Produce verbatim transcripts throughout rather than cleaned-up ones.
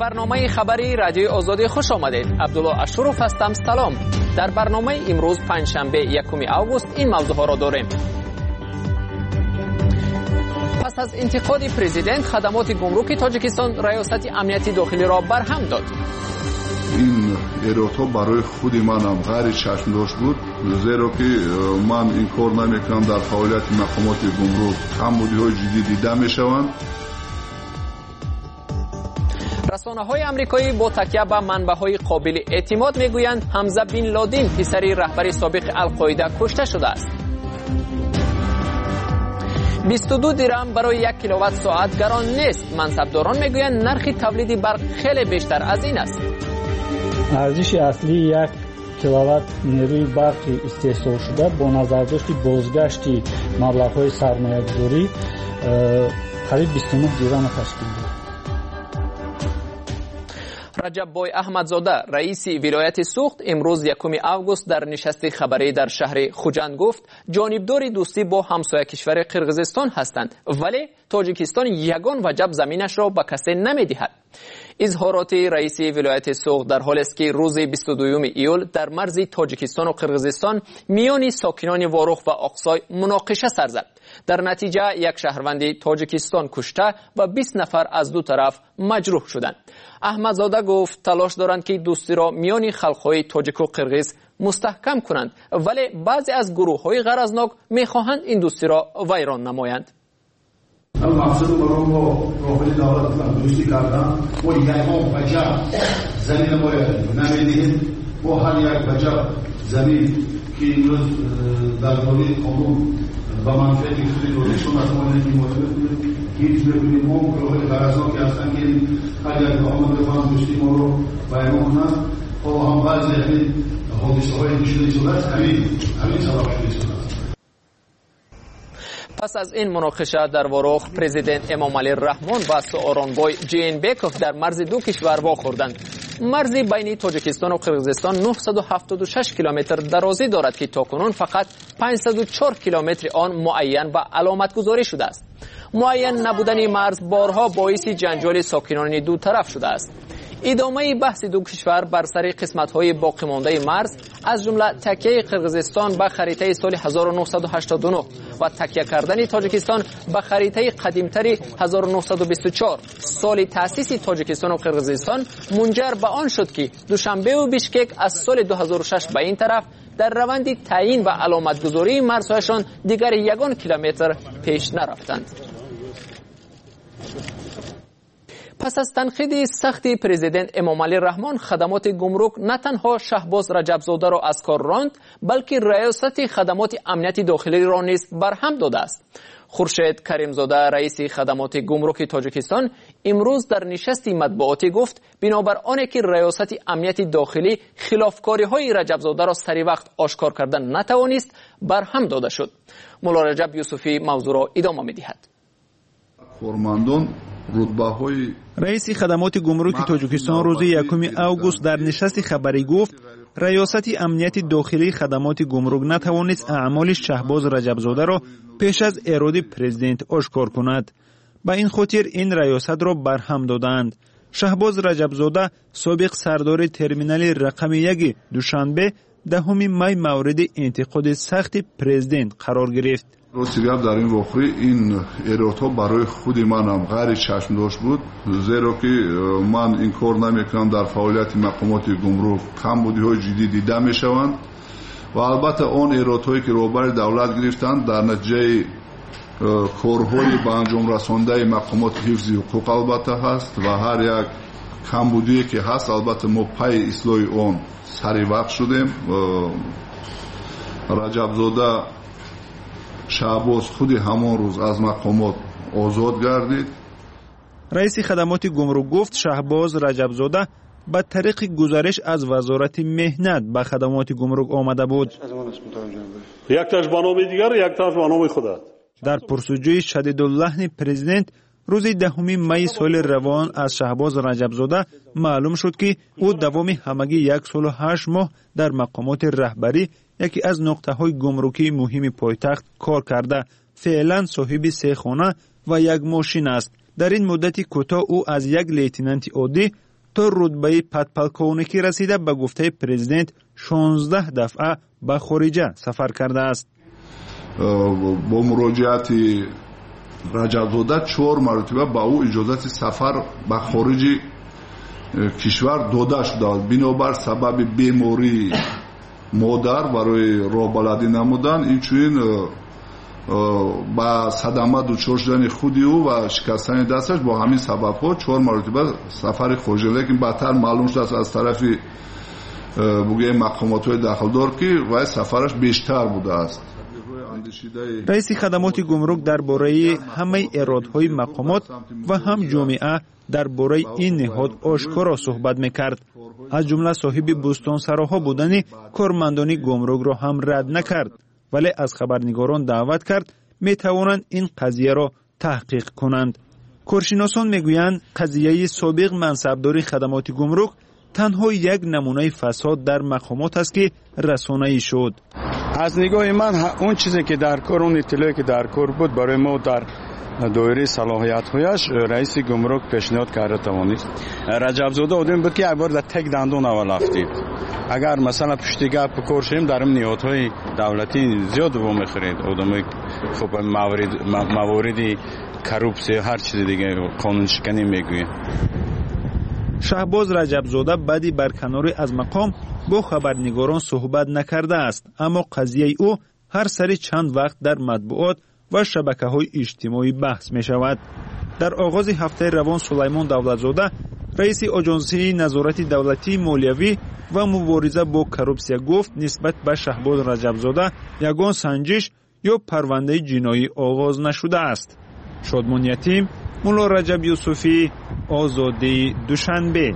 برنامه خبری رادیو آزادی خوش آمدید. عبدالله اشرف هستم. سلام. در برنامه امروز پنجشنبه یکم آگوست این موضوع ها را داریم. پس از انتقاد پرزیدنت، خدمات گمرکی تاجیکستان ریاست امنیتی داخلی را برهم داد. این ایرادها برای خود منم غیر چشم داشت بود، زیرا که من این کار نمیکنم. در فعالیت مقامات گمرک کمبودی‌های جدی دیده میشوند. رسانه‌های آمریکایی با تکیه به منبع‌های قابل اعتماد میگویند حمزه بن لادن پسر رهبر سابق القاعده کشته شده است. بیست و دو درهم برای یک کیلووات ساعت گران نیست. منصبداران میگویند نرخ تولید برق خیلی بیشتر از این است. ارزش اصلی یک کیلووات نیروی برقی استحصال شده با نظرداشت بازگشت مبلغ‌های سرمایه‌گذاری قریب بیست و نه درهم تشکیل می‌دهد. رجب بای احمدزاده رئیس ولایت سوخت امروز یکم آگوست در نشست خبری در شهر خوجند گفت جانبدار دوستی با همسایه کشور قرقیزستان هستند، ولی تاجیکستان یگان وجب زمینش را به کسی نمیدهد. اظهارات رئیس ولایت سوخت در حالی است که روز بیست و دوم ایول در مرز تاجیکستان و قرقیزستان میان ساکنان واروخ و آقسای مناقشه سر زد. در نتیجه یک شهروند تاجیکستان کشته و بیست نفر از دو طرف مجروح شدند. احمدزاده گفت تلاش دارند که دوستی را میان خلق‌های تاجیک و قرقیز مستحکم کنند، ولی بعضی از گروه‌های غرضناک می‌خواهند این دوستی را ویران نمایند. المقصد برای ما راهی دولت دوستی کردن و یکم بجا زمین باید نمیدهیم و هر یک بجا زمین که امروز در دوره قانون با منفعت خودی روشون از ما نمی‌موافقیم هیچ بکنیم ما راهی غرضناکی هستن که هر یک آمد بخوان دوستی ما رو بیان کنند و هم بعضی همین حادثه‌های نشده شده است. همین همین سبب شده شده است. پس از این مناقشه در واروخ، پرزیدنت امام علی رحمان و سوارانبای جین بیکوف در مرز دو کشور واخوردند. مرز بین تاجیکستان و قرقیزستان نهصد و هفتاد و شش کیلومتر درازی دارد که تاکنون فقط پانصد و چهار کیلومتر آن معین و علامت گذاری شده است. معین نبودن مرز بارها باعث جنجال ساکنان دو طرف شده است. ادامه بحث دو کشور بر سر قسمت‌های باقی مانده مرز از جمله تکیه قرقیزستان به خریطه سال هزار و نهصد و هشتاد و نه و تکیه کردن تاجیکستان به خریطه قدیمتر هزار و نهصد و بیست و چهار سال تأسیس تاجیکستان و قرقیزستان منجر به آن شد که دوشنبه و بیشکک از سال دو هزار و شش به این طرف در روند تعیین و علامتگذاری مرزهایشان دیگر یگان کیلومتر پیش نرفتند. پس از تنقید سخت پرزیدنت امام علی رحمان، خدمات گمرک نه تنها شهباز رجبزاده را از کار راند، بلکه ریاست خدمات امنیتی داخلی را نیز برهم داده است. خورشید کریمزاده رئیس خدمات گمرک تاجیکستان امروز در نشست مطبوعاتی گفت بنابر آنکه که ریاست امنیتی داخلی خلافکاری‌های رجبزاده را سری وقت آشکار کردن نتوانست، برهم داده شد. مولا رجب یوسفی موضوع را ادامه می‌دهد. کارمندان رتبه‌های رئیس خدمات گمرک تاجیکستان روز یکم آگوست در نشست خبری گفت ریاست امنیت داخلی خدمات گمرک نتوانست اعمال شهباز رجبزاده را پیش از اراده پرزیدنت آشکار کند. با این خاطر این ریاست را برهم دادند. شهباز رجبزاده سابق سردار ترمینال رقم یک دوشنبه دهم می مورد انتقاد سخت پرزیدنت قرار گرفت. راستی گپ در این واقعه این ایرادها برای خود منم غیر چشم داشت بود، زیرا که من این کار نمیکنم. در فعالیت مقامات گمرک کمبودی‌های جدی دیده میشوند و البته آن ایرادهایی که روبر دولت گرفتند در نتیجه کارهای به انجام رسانده مقامات حفظ حقوق البته هست و هر یک کمبودی که هست البته ما پای اصلاح آن سری وقت شدیم. رجبزاده شهباز خودی همان روز از مقامات آزاد گردید. رئیس خدمات گمرک گفت شهباز رجبزاده به طریق گزارش از وزارت مهنت به خدمات گمرک آمده بود. یک تاش با نام دیگر، یک تاش با نام خودت. در پرسجوی شدیداللحن پرزیدنت روز دهم می سال روان از شهباز رجبزاده معلوم شد که او دوام همگی یک سال و هشت ماه در مقامات رهبری یکی از نقطه‌های گمرکی مهم پایتخت کار کرده. فعلا صاحب سه خانه و یک ماشین است. در این مدت کوتاه او از یک لیتنانت عادی تا رتبه پدپلکونیکی رسیده به گفته پرزیدنت شانزده دفعه به خارجه سفر کرده است. با مراجعت رجب‌زاده چهار مرتبه با او اجازت سفر به خارج کشور داده شده. بنابر سبب بیماری مادر برای راه بلدی نمودن اینچنین با صدمه دچار شدن خودی او و شکستن دستش با همین سبب‌ها چهار مرتبه سفر خارج، لیکن بعدتر معلوم شد از طرف بگه مقامات داخلدار که وای سفرش بیشتر بوده است. رئیس خدمات گمرک درباره همه ایرادهای مقامات و هم جامعه درباره این نهاد آشکارا صحبت میکرد. از جمله صاحب بستانسراها بودن کارمندان گمرک را هم رد نکرد، ولی از خبرنگاران دعوت کرد میتوانند این قضیه را تحقیق کنند. کارشناسان میگویند قضیه سابق منصبدار خدمات گمرک تنها یک نمونه فساد در مقامات است که رسانه‌ای شد. از نگاه من اون چیزی که در کار، اون اطلاعی که در کار بود برای ما در دایره صلاحیت‌هایش رئیس گمرک پیشنهاد کرده توانست. رجب‌زاده آدم بود که یک بار در تک دندون اول افتید. اگر مثلا پشت گپ کار شیم در این نهادهای دولتی زیاد و می‌خرید آدم خب موارد مواردی کروپسی هر چیز دیگه قانون شکنی میگوید. شهباز رجب‌زاده بعدی برکناری از مقام با خبرنگاران صحبت نکرده است، اما قضیه او هر سری چند وقت در مطبوعات و شبکه‌های اجتماعی بحث می شود. در آغاز هفته روان سلیمان دولتزاده رئیس آژانسی نظارت دولتی مالیوی و مبارزه با کروپسیا گفت نسبت به شهباز رجب‌زاده یگان سنجش یا پرونده جنایی آغاز نشده است. شادمان یتیم، مولا رجب یوسفی، آزادی دوشنبه.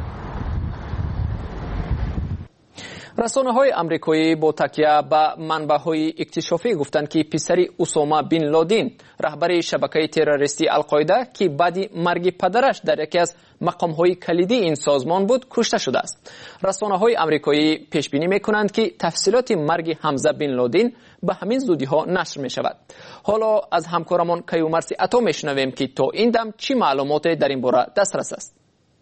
رسانه‌های آمریکایی با تکیه به منبع‌های اکتشافی گفتند که پسر اسامه بن لادن رهبر شبکه تروریستی القاعده که بعد مرگ پدرش در یکی از مقام‌های کلیدی این سازمان بود کشته شده است. رسانه‌های آمریکایی پیش بینی می‌کنند که تفصیلات مرگ حمزه بن لادن به همین زودی‌ها نشر می‌شود. حالا از همکارمان کیومرث عطا می‌شنویم که تا این دم چی معلومات در این باره دسترس است.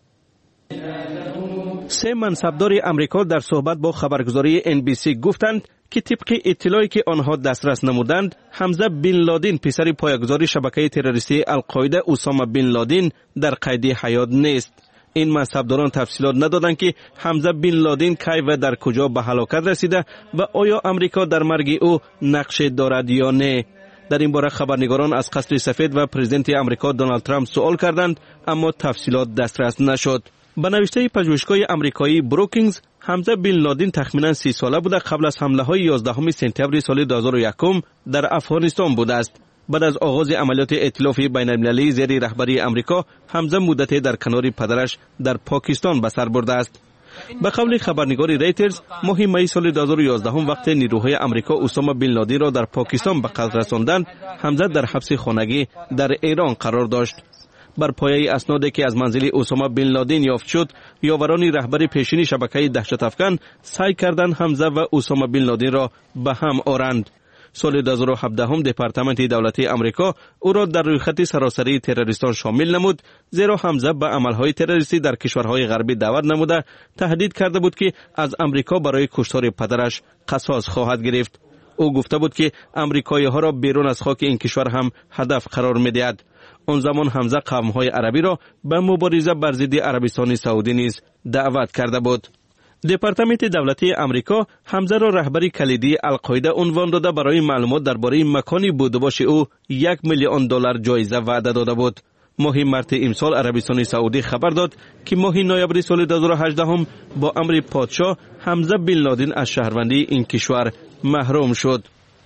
سه منصبدار امریکا در صحبت با خبرگزاری ان بی سی گفتند که طبق اطلاعی که آنها دسترس نمودند حمزه بن لادن پسر پایه‌گذار شبکه تروریستی القاعده اسامه بن لادن در قید حیات نیست. این منصبداران تفصیلات ندادند که حمزه بن لادن کی و در کجا به هلاکت رسیده و آیا امریکا در مرگ او نقش دارد یا نه. در این باره خبرنگاران از قصر سفید و پرزیدنت امریکا دونالد ترامپ سوال کردند، اما تفصیلات دسترس نشد. به نوشته پژوهشگاه امریکایی بروکینگز، حمزه بن لادن تخمیناً سی ساله بوده قبل از حمله های یازدهم سپتامبر سال دو هزار و یک در افغانستان بوده است. بعد از آغاز عملیات ائتلاف بین المللی زیر رهبری امریکا، حمزه مدتی در کنار پدرش در پاکستان به سر برده است. به قول خبرنگار ریترز، ماه می سال دو هزار و یازده وقت نیروهای امریکا اسامه بن لادن را در پاکستان به قتل رساندند، حمزه در حبس خانگی در ایران قرار داشت. بر پایه اسنادی که از منزل اسامه بن لادن یافت شد، یاوران رهبر پیشین شبکه دهشت افکن سعی کردند حمزه و اسامه بن لادن را به هم آورند. سال دو هزار و هفده دپارتمنت دولتی امریکا او را در رویخط سراسری تروریستان شامل نمود، زیرا حمزه به عملهای تروریستی در کشورهای غربی دعوت نموده تهدید کرده بود که از امریکا برای کشتار پدرش قصاص خواهد گرفت. او گفته بود که امریکایی ها را بیرون از خاک این کشور هم هدف قرار می‌دهد. آن زمان حمزه قوم‌های عربی را به مبارزه بر ضد عربستان سعودی نیز دعوت کرده بود. دپارتمنت دولتی امریکا حمزه را رهبر کلیدی القاعده عنوان داده برای معلومات درباره مکانی بود و باش او یک میلیون دلار جایزه وعده داده بود. ماه مارس امسال عربستان سعودی خبر داد که ماه نوامبر سال دو هزار و هجده با امر پادشاه حمزه بن لادن از شهروندی این کشور محروم شد.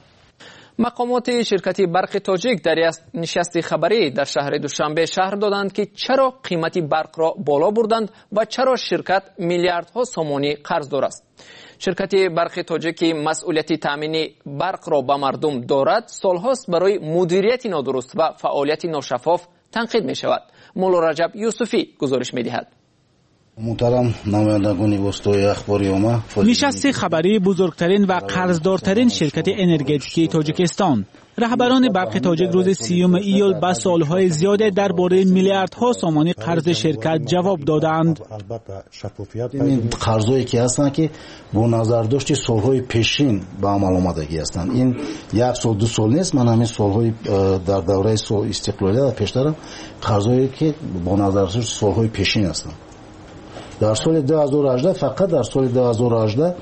مقامات شرکت برق تاجیک در نشست خبری در شهر دوشنبه شهر دادند که چرا قیمت برق را بالا بردند و چرا شرکت میلیاردها سومانی قرض دار است. شرکت برق تاجیک که مسئولیت تامین برق را به مردم دارد، سالهاست برای مدیریت نادرست و فعالیت ناشفاف تنقید می شود. مولا رجب یوسفی گزارش می دهد. محترم نمایندگان وسطای اخباری اوما، نشست خبری بزرگترین و قرضدارترین شرکت انرژتیکی تاجیکستان. رهبران برق تاجیک روز سیوم ایول با سالهای زیاده درباره میلیاردها سومانی قرض شرکت جواب دادند. این قرضایی که هستند که با نظر داشت سالهای پیشین به عمل آمدگی هستند. این یک سال دو سال نیست، من همین سالهای در دوره سال استقلالیت پیشترم قرضایی که با نظر داشت سالهای پیشین هستند. در سال دو هزار و هجده فقط در سال دو هزار و هجده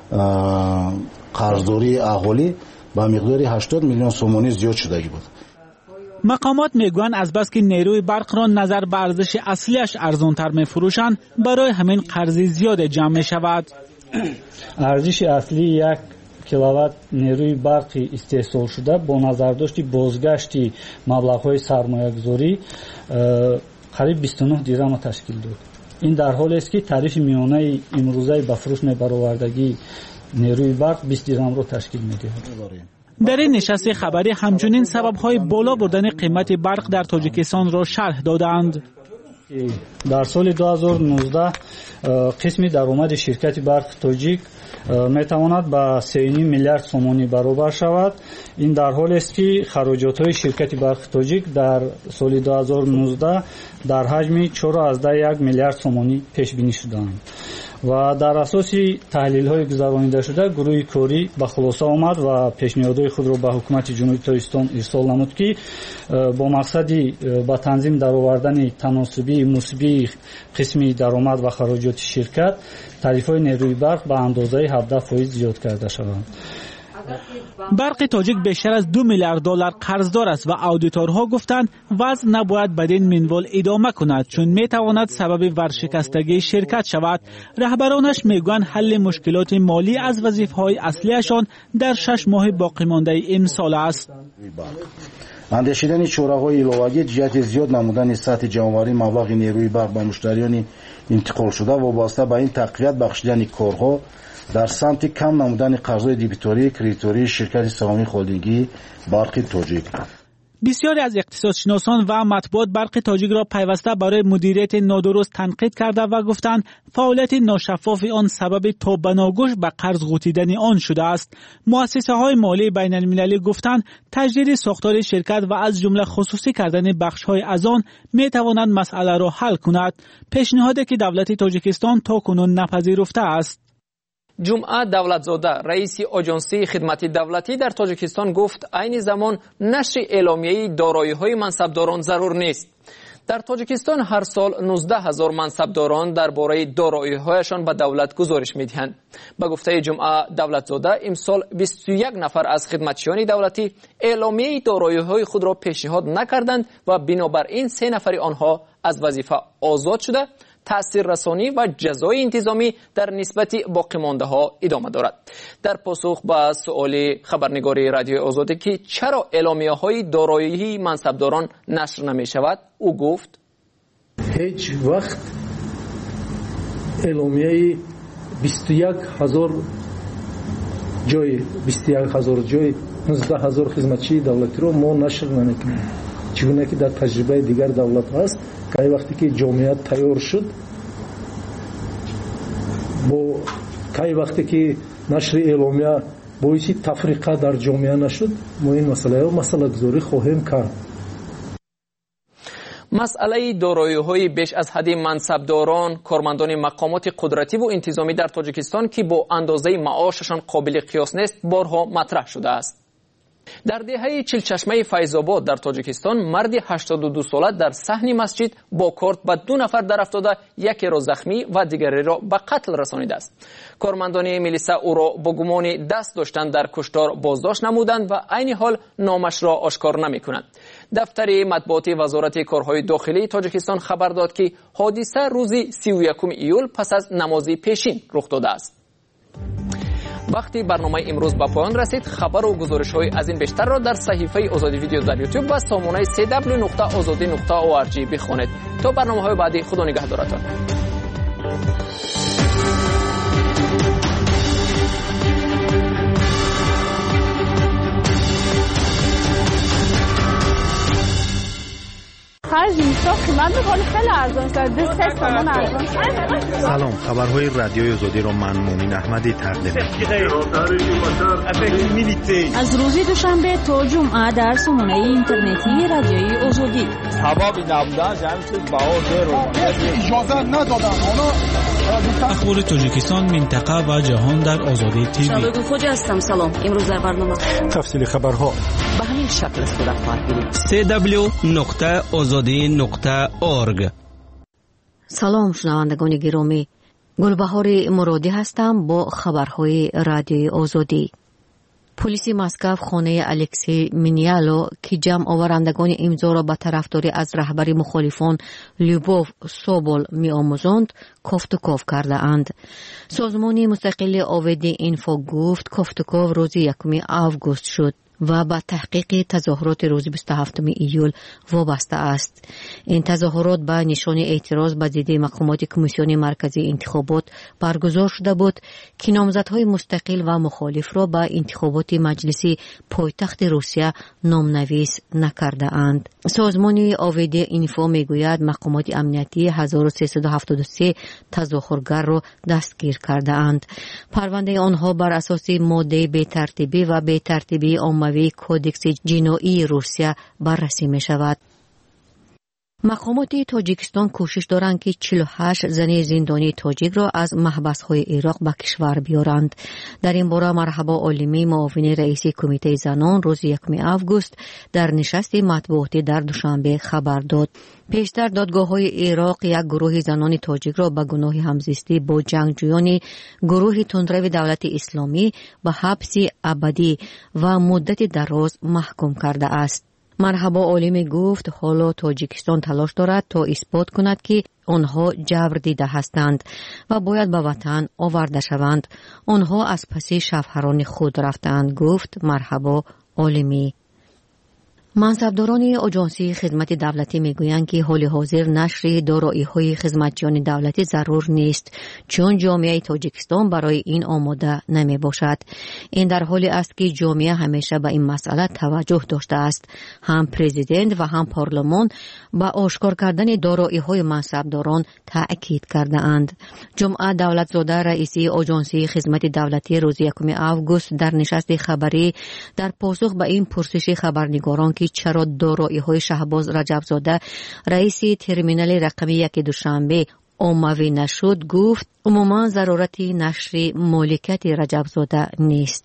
قرضداری اهالی با مقدار هشتاد میلیون سومانی زیاد شدگی بود. مقامات میگویند از بس که نیروی برق را نظر به ارزش اصلیش ارزانتر میفروشند، برای همین قرض زیاد جمع می شود. ارزش اصلی یک کیلووات نیروی برقی استحصال شده با نظر داشت بازگشت مبلغ‌های سرمایه‌گذاری قریب بیست و نه درم تشکیل داد. این در حالی است که تعریف میانه امروزه به فروش برآوردگی نیروی برق بیست درم را تشکیل می‌دهد. در این نشست خبری همچنین سبب‌های بالا بردن قیمت برق در تاجیکستان را شرح دادند. در سال دو هزار و نوزده قسم درآمد شرکت برق تاجیک میتواند به سه و نیم میلیارد سومانی برابر شود. این در حالی است که خراجات‌های شرکت برق تاجیک در سال دو هزار و نوزده در حجم چهار و یک میلیارد سومانی پیش بینی شدند و در اساس تحلیل‌های گذرانیده شده گروه کاری به خلاصه آمد و پیشنهادهای خود را به حکومت جمهوری تاجیکستان ارسال نمود که با مقصد به تنظیم درآوردن تناسبی مثبت قسمی درآمد و خراجات شرکت تعرفه‌های نیروی برق به اندازه هفده درصد زیاد کرده شود. برق تاجیک بیشتر از دو میلیارد دلار قرضدار است و اودیتورها گفتند وضع نباید بدین منوال ادامه کند چون میتواند سبب ورشکستگی شرکت شود. رهبرانش میگویند حل مشکلات مالی از وظیفه‌های اصلیشان در شش ماه باقی مانده امسال است. اندیشیدن چاره‌های علاوه‌ای جهت زیاد نمودن سطح جمع‌آوری مبلغ نیروی برق به مشتریان انتقال شده و وابسته به این تقویت بخشیدن کارها در سمت کم نمودن قرض‌های دیبیتوری کریدیتوری شرکت سهامی خالدگی برق تاجیک. بسیاری از اقتصادشناسان و مطبوعات برق تاجیک را پیوسته برای مدیریت نادرست تنقید کرده و گفتند فعالیت ناشفاف آن سبب تا بناگوش به قرض غوطیدن آن شده است. مؤسسه‌های مالی بین‌المللی گفتند تجدید ساختار شرکت و از جمله خصوصی کردن بخش‌های از آن می‌تواند مسئله را حل کند، پیشنهادی که دولت تاجیکستان تاکنون نپذیرفته است. جمعه دولتزاده رئیس آژانسی خدمت دولتی در تاجیکستان گفت عین زمان نشر اعلامیه دارایی‌های منصبداران ضرور نیست. در تاجیکستان هر سال نوزده هزار منصبداران درباره دارایی‌هایشان به دولت گزارش می‌دهند. به گفته جمعه دولتزاده امسال بیست و یک نفر از خدمتچیان دولتی اعلامیه دارایی‌های خود را پیشنهاد نکردند و بنابراین سه نفر آنها از وظیفه آزاد شده. تأثیر رسانی و جزای انتظامی در نسبت باقی مانده ها ادامه دارد. در پاسخ به سؤال خبرنگاری رادیو آزادی که چرا اعلامیه های دارایی منصبداران نشر نمی شود، او گفت هیچ وقت اعلامیه بیست و یک هزار جای بیست و یک هزار جای نوزده هزار خدمتچی دولتی رو ما نشر نمیکنیم، چگونه که در تجربه دیگر دولت هست که وقتی که جامعیت تیار شد با که وقتی که نشر اعلامیه باعث تفریقه در جامعه نشد ما این مسئله رو مسئله گذاری خواهیم کرد. مسئله دارایی‌های بیش از حد منصبداران، کارمندان مقامات قدرتی و انتظامی در تاجیکستان که با اندازه معاششان قابل قیاس نیست بارها مطرح شده است. در دهه چلچشمه فیض‌آباد در تاجیکستان مرد هشتاد و دو ساله در صحن مسجد با کارت به دو نفر در افتاده یکی را زخمی و دیگری را به قتل رسانیده است. کارمندان میلیسا او را با گمان دست داشتن در کشتار بازداشت نمودند و عین حال نامش را آشکار نمی‌کنند. دفتر مطبوعات وزارت کارهای داخلی تاجیکستان خبر داد که حادثه روز سی و یکم ایول پس از نماز پیشین رخ داده است. وقتی برنامه امروز به پایان رسید، خبر و گزارش های از این بیشتر را در صحیفه آزادی ویدیو در یوتیوب و سامانه سی دبلیو نقطه آزادی نقطه او آر جی بخوانید. تا برنامه های بعدی، خدا نگهدارتان. هر انسان قیمت میکنه خیلی ارزان شده. دو سه تومن ارزان شده. سلام، خبرهای رادیوی آزادی را من مومین احمدی تقدیم می‌کنم. از روز دوشنبه تا جمعه در سامانه اینترنتی رادیوی آزادی. حباب نبودن جمعیت باور رو اجازه ندادن. اخبار تاجیکستان، منطقه و جهان در آزادی تیوی. شبکه خوج هستم. سلام. امروز در برنامه تفصیل خبرها به همین شکل صورت خواهد گرفت. سی دبلیو نقطه آزادی نقطه اورگ. سلام شنوندگان گرامی، گلبهار مرادی هستم با خبرهای رادیوی آزادی. پلیس مسکو خانه الکسی مینیالو که جمع آورندگان امضا را به طرفداری از رهبر مخالفان لیوبوف سوبول می آموزند کوفتوکوف کرده اند. سازمان مستقل آویدی اینفو گفت کوفتوکوف روز یکم آگوست شد و با تحقیق تظاهرات روز بیست و هفتم ایول وابسته است. این تظاهرات به نشان اعتراض به ضد مقامات کمیسیون مرکزی انتخابات برگزار شده بود که نامزدهای مستقل و مخالف را به انتخابات مجلسی پایتخت روسیه نامنویس نکرده اند. سازمان آویدی اینفو میگوید مقامات امنیتی هزار و سیصد و هفتاد و سه تظاهرگر را دستگیر کرده اند. پرونده آنها بر اساس ماده بی‌ترتیبی و بی‌ترتیبی عامه کودکس جنایی روسیه بررسی می شود. مقامات تاجیکستان کوشش دارند که چهل و هشت زن زندانی تاجیک را از محبس‌های عراق به کشور بیارند. در این باره مرحبا عالمی معاون رئیس کمیته زنان روز یکم آگوست در نشست مطبوعاتی در دوشنبه خبر داد. پیشتر دادگاه‌های عراق یک گروه زنان تاجیک را به گناه همزیستی با جنگجویان گروه تندرو دولت اسلامی به حبس ابدی و مدت دراز محکوم کرده است. مرحبا عالمی گفت حالا تاجیکستان تلاش دارد تا اثبات کند که آنها جبر دیده هستند و باید به وطن آورده شوند. آنها از پس شوهران خود رفتند، گفت مرحبا عالمی. منصبداران آژانسی خدمت دولتی میگویند که حال حاضر نشر دارایی‌های خدمتچیان دولتی ضرور نیست چون جامعه تاجیکستان برای این آماده نمی باشد. این در حالی است که جامعه همیشه به این مسئله توجه داشته است. هم پرزیدنت و هم پارلمان به آشکار کردن دارایی‌های منصبداران تأکید کرده اند. جمعه دولتزاده رئیس آژانسی خدمت دولتی روز یکم آگوست در نشست خبری در پاسخ به این پرسش خبرنگاران که چرا دارایی‌های شهباز رجبزاده رئیس ترمینال رقمی یک دوشنبه عمومی نشد گفت عموما ضرورت نشر مالکیت رجبزاده نیست.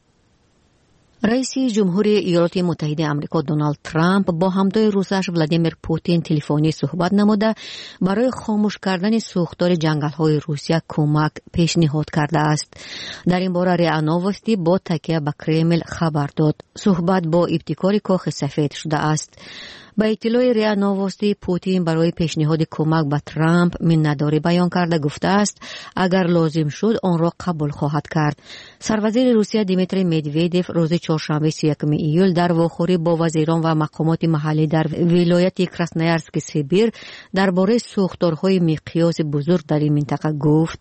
رئیس جمهوری ایالات متحده آمریکا دونالد ترامپ با همتای روسش ولادیمیر پوتین تلفنی صحبت نموده برای خاموش کردن سوختار جنگل‌های روسیه کمک پیشنهاد کرده است. در این باره ریا نووستی با تکیه به کرمل خبر داد. صحبت با ابتکار کاخ سفید شده است. با اطلاع ریا نووستی پوتین برای پیشنهاد کمک به ترامپ منتداری بیان کرده گفته است اگر لازم شد آن را قبول خواهد کرد. سروزیر روسیه دیمیتری مدویدف روز چهارشنبه سی و یکم ایول در واخوری با وزیران و مقامات محلی در ولایت کراسنویارسک سیبیر درباره سوختارهای مقیاس بزرگ در این منطقه گفت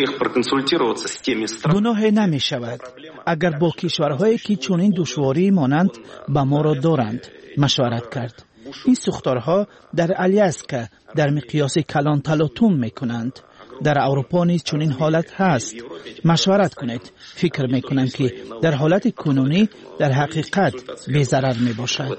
گناه نمی شود اگر با کشورهایی که چنین دشواری مانند به ما را دارند مشورت کرد. این سوختارها در الیاسکا در مقیاس کلان تلاطم می کنند. در اروپا نیز چنین حالت هست. مشورت کنید. فکر می کنم که در حالت کنونی در حقیقت بی ضرر می باشد.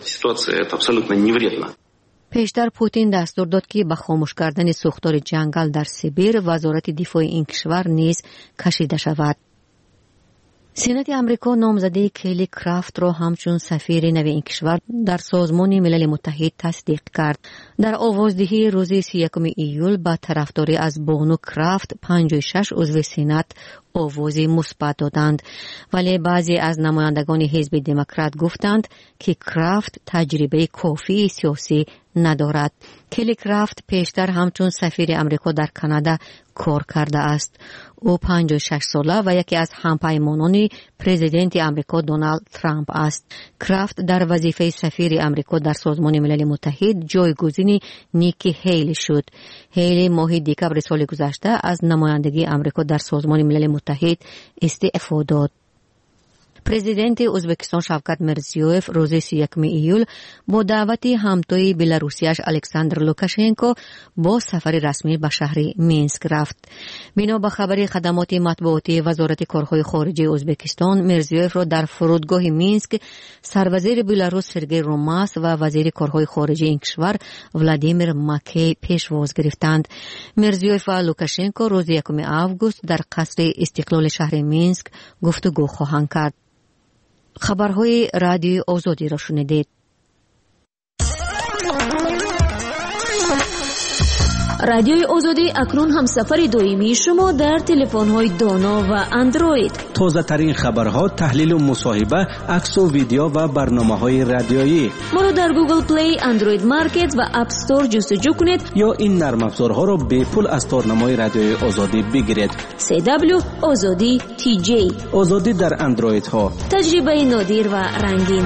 پیشتر پوتین دستور داد که به خاموش کردن سوختار جنگل در سیبیر وزارت دفاع این کشور نیز کشیده شود. سنت آمریکا نامزدی کلی کرافت را همچون سفیر نو این کشور در سازمان ملل متحد تصدیق کرد. در آوازدهی روز سی و یکم ایول با طرفداری از بانو کرافت پنجاه و شش عضو سنت آوازی مثبت دادند، ولی بعضی از نمایندگان حزب دموکرات گفتند که کرافت تجربه کافی سیاسی ندارد. کلی کرافت پیشتر همچون سفیر آمریکا در کانادا کار کرده است. او پنجاه و شش ساله و یکی از همپیمانان پرزیدنت آمریکا دونالد ترامپ است. کرافت در وظیفه سفیر آمریکا در سازمان ملل متحد جایگزین نیکی هیلی شد. هیلی ماه دکبر سال گذشته از نمایندگی آمریکا در سازمان ملل متحد استعفا داد. президенти Ӯзбекистон Шавкат Мирзиёев рӯзи سی و یکم июл бо даъвати ҳамтои беларусияш Александр Лукашенко бо сафари расмӣ ба шаҳри Минск рафт. бино ба хабари хадамоти матбуотии вазорати корҳои хориҷии Ӯзбекистон, Мирзиёевро дар фурудгоҳи Минск сарвазири Беларус Сергей Ромас ва вазири корҳои хориҷии ин кишвар Владимир Макей пешвоз гирифтанд. Мирзиёев ва Лукашенко рӯзи якуми август дар қасри истиқлоли шаҳри Минск гуфтугӯ хоҳанд кард. хабарҳои радиои озодиро шунидед. радиои озодӣ акнун ҳамсафари доимии шумо дар телефонҳои доно ва андроид. тозатарин хабарҳо, таҳлилу мусоҳиба, аксу видео ва барномаҳои радиоӣ. моро дар Google Play, Android Market ва App Store ҷустуҷӯ кунед ё ин нармафзорҳоро бепул аз торнамои радиои озодӣ бигиред. си дабл ю озодӣ ти ҷей. озодӣ дар андроидҳо. таҷрибаи нодир ва рангин.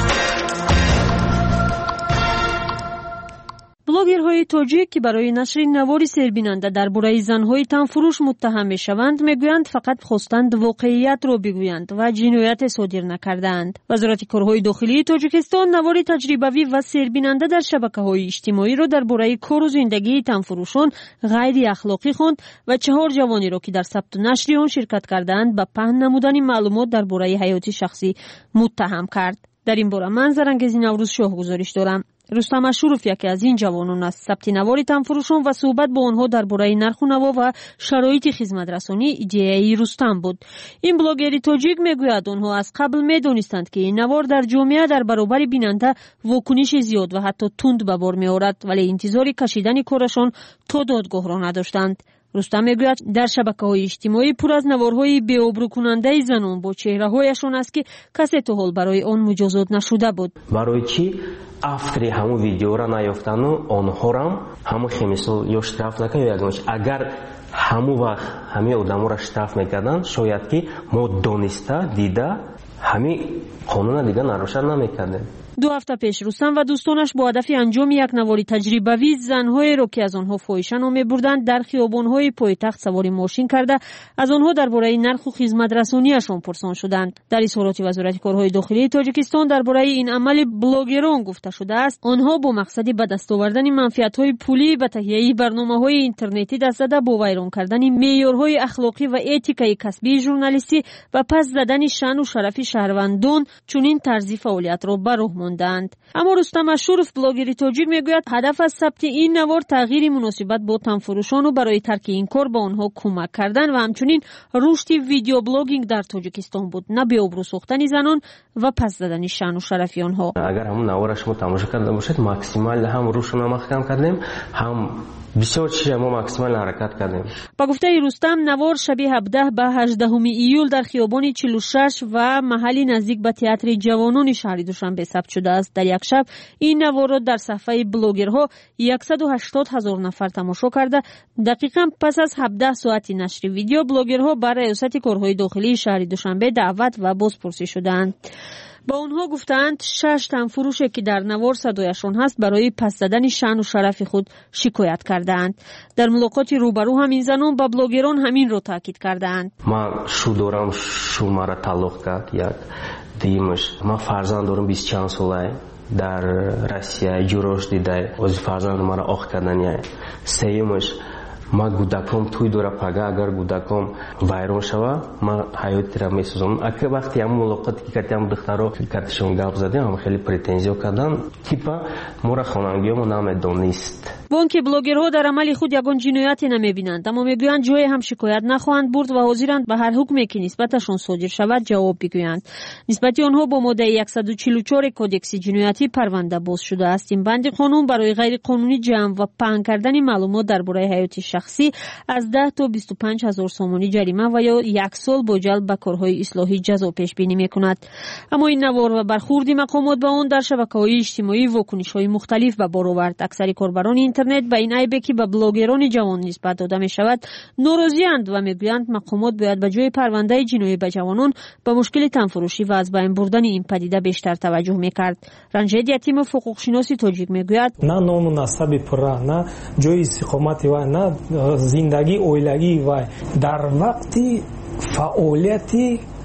блогерҳои тоҷик ки барои нашри навори сербинанда дар бораи занҳои танфурӯш муттаҳам мешаванд, мегӯянд фақат хостанд воқеиятро бигӯянд ва ҷинояте содир накардаанд. вазорати корҳои дохилии Тоҷикистон навори таҷрибавӣ ва сербинанда дар шабакаҳои иҷтимоиро дар бораи кору зиндагии танфурӯшон ғайриахлоқӣ хонд ва чаҳор ҷавонеро ки дар сабту нашри он ширкат кардаанд ба паҳн намудани маълумот дар бораи ҳаёти шахсӣ муттаҳам кард. дар ин бора ман Зарангези Наврӯзшоҳ гузориш дорам. Рустам Ашуров яке аз ин ҷавонон аст. сабти навори танфурӯшон ва суҳбат бо онҳо дар бораи нарху наво ва шароити хизматрасонӣ идеяи Рустам буд. ин блогери тоҷик мегӯяд онҳо аз қабл медонистанд ки ин навор дар ҷомеа дар баробари бинанда вокуниши зиёд ва ҳатто тунд ба бор меорад, вале интизори кашидани корашон то додгоҳро надоштанд. рустам мегӯяд дар шабакаҳои иҷтимоӣ пур аз наворҳои беобрӯкунандаи занон бо чеҳраҳояшон аст ки касе то ҳол барои он муҷозот нашуда буд. барои чӣ автори ҳамун видеоро наёфтану онҳорам ҳамун хемисол ё штраф накард ё ягон чиз. агар ҳамун вақт ҳамин одаморо штраф мекарданд, шояд ки мо дониста дида ҳамин қонуна дига нарошад намекардем. ду ҳафта пеш Рустам ва дӯстонаш бо ҳадафи анҷоми як навори таҷрибавӣ занҳоеро ки аз онҳо фоҳиша ном мебурданд дар хиёбонҳои пойтахт савори мошин карда аз онҳо дар бораи нарху хизматрасониашон пурсон шуданд. дар изҳороти вазорати корҳои дохилии Тоҷикистон дар бораи ин амали блогерон гуфта шудааст, онҳо бо мақсади ба даст овардани манфиатҳои пулӣ ба таҳияи барномаҳои интернетӣ дастзада бо вайрон кардани меъёрҳои ахлоқӣ ва этикаи касбии журналистӣ ва пас задани шаъну шарафи шаҳрвандон чунин тарзи фаъолиятро ба роҳ монданд. аммо Рустам Ашуров, блогери тоҷик, мегӯяд ҳадаф аз сабти ин навор тағйири муносибат бо танфурӯшону барои тарки ин кор ба онҳо кӯмак кардан ва ҳамчунин рушди видеоблогинг дар Тоҷикистон буд, на беобрӯ сохтани занон ва пас задани шаъну шарафи онҳо. агар ҳамун навора шумо тамошо карда бошед, максимал ҳам рушдро маҳкам кардем, ҳам бисёр чиза мо максимал ҳаракат кардем. ба гуфтаи Рустам, навор шаби ҳабдаҳ ба ҳаждаҳуми июл дар хиёбони чилу шаш ва маҳалли наздик ба театри ҷавонони шаҳри Душанбе сабт шудааст. дар як шаб ин наворро дар сафҳаи блогерҳо яксаду ҳаштод ҳазор нафар тамошо карда, дақиқан пас аз ҳабдаҳ соати нашри видео, блогерҳо ба раёсати корҳои дохилии шаҳри Душанбе даъват ва бозпурсӣ шуданд. ба онҳо гуфтаанд шаш танфурӯше ки дар навор садояшон ҳаст барои пас задани шаъну шарафи худ шикоят кардаанд. дар мулоқоти рӯбарӯ ҳам ин занон ба блогерон ҳаминро таъкид кардаанд. ман шу дорам, шу мара талоқ кард. як дуюмаш, ман фарзанд дорам бисту чанд солаи дар Россия ҷурош дидай ози фарзанд мара ох кардания. сеюмаш, ман гудаком тӯй дора пага, агар гудаком вайрон шава, ман ҳаётира месӯзам. ака вақти ҳам мулоқоти ки кардем духтаро катишон гап задем, ҳам хеле претензиё кардан, типа мора хонангиёмо намедонист. вон ки блогерҳо дар амали худ ягон ҷинояте намебинанд, аммо мегӯянд ҷое ҳам шикоят нахоҳанд бурд ва ҳозиранд ба ҳар ҳукме ки нисбаташон содир шавад ҷавоб бигӯянд. нисбати онҳо бо моддаи яксаду чилу чор кодекси ҷиноятӣ парванда боз шудааст. ин банди қонун барои ғайриқонунӣ ҷамъ ва паҳн кардани маълумот дар бораи ҳаёти шахсӣ аз даҳ то бисту панҷ ҳазор сомонӣ ҷарима ва ё як сол бо ҷалб ба корҳои ислоҳӣ ҷазо пешбинӣ мекунад. аммо ин навор ва бархурди мақомот ба он дар шабакаҳои иҷтимоӣ вокунишҳои мухталиф ба бор овард. аксари корбарони интернет ба ин айбе ки ба блогерони ҷавон нисбат дода мешавад норозианд ва мегӯянд мақомот бояд ба ҷои парвандаи ҷиноӣ ба ҷавонон ба мушкили танфурӯшӣ ва аз байн бурдани ин падида бештар таваҷҷӯҳ мекард. Ранҷед Ятимов, ҳуқуқшиноси тоҷик, мегӯяд на ному насаби пурра, на ҷои истиқомати вай, на зиндагии оилагии вай дар вақти фаъолияти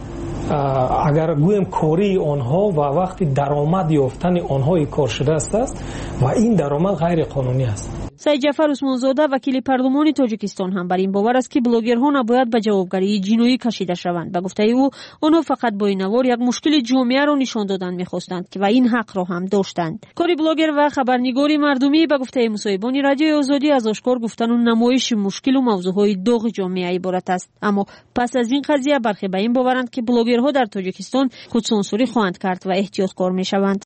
اگر گویم کاری آنها و وقتی درآمد یافتن آنها کار شده است و این درآمد غیر قانونی است. سید جعفر عثمانزاده وکیل پارلمان تاجیکستان هم بر این باور است که بلاگرها نباید به جوابگری جنایی کشیده شوند. به گفته او آنها فقط با این نوار یک مشکل جامعه را نشان دادن می‌خواستند که و این حق را هم داشتند. کاری بلاگر و خبرنگاری مردمی به گفته مصاحبان رادیو آزادی از آشکار گفتن و نمایش مشکل و موضوعهای داغ جامعه عبارت است. اما پس از این قضیه برخی به این باورند که بلاگرها در تاجیکستان خودسانسوری خواهند کرد و احتیاطکار می‌شوند.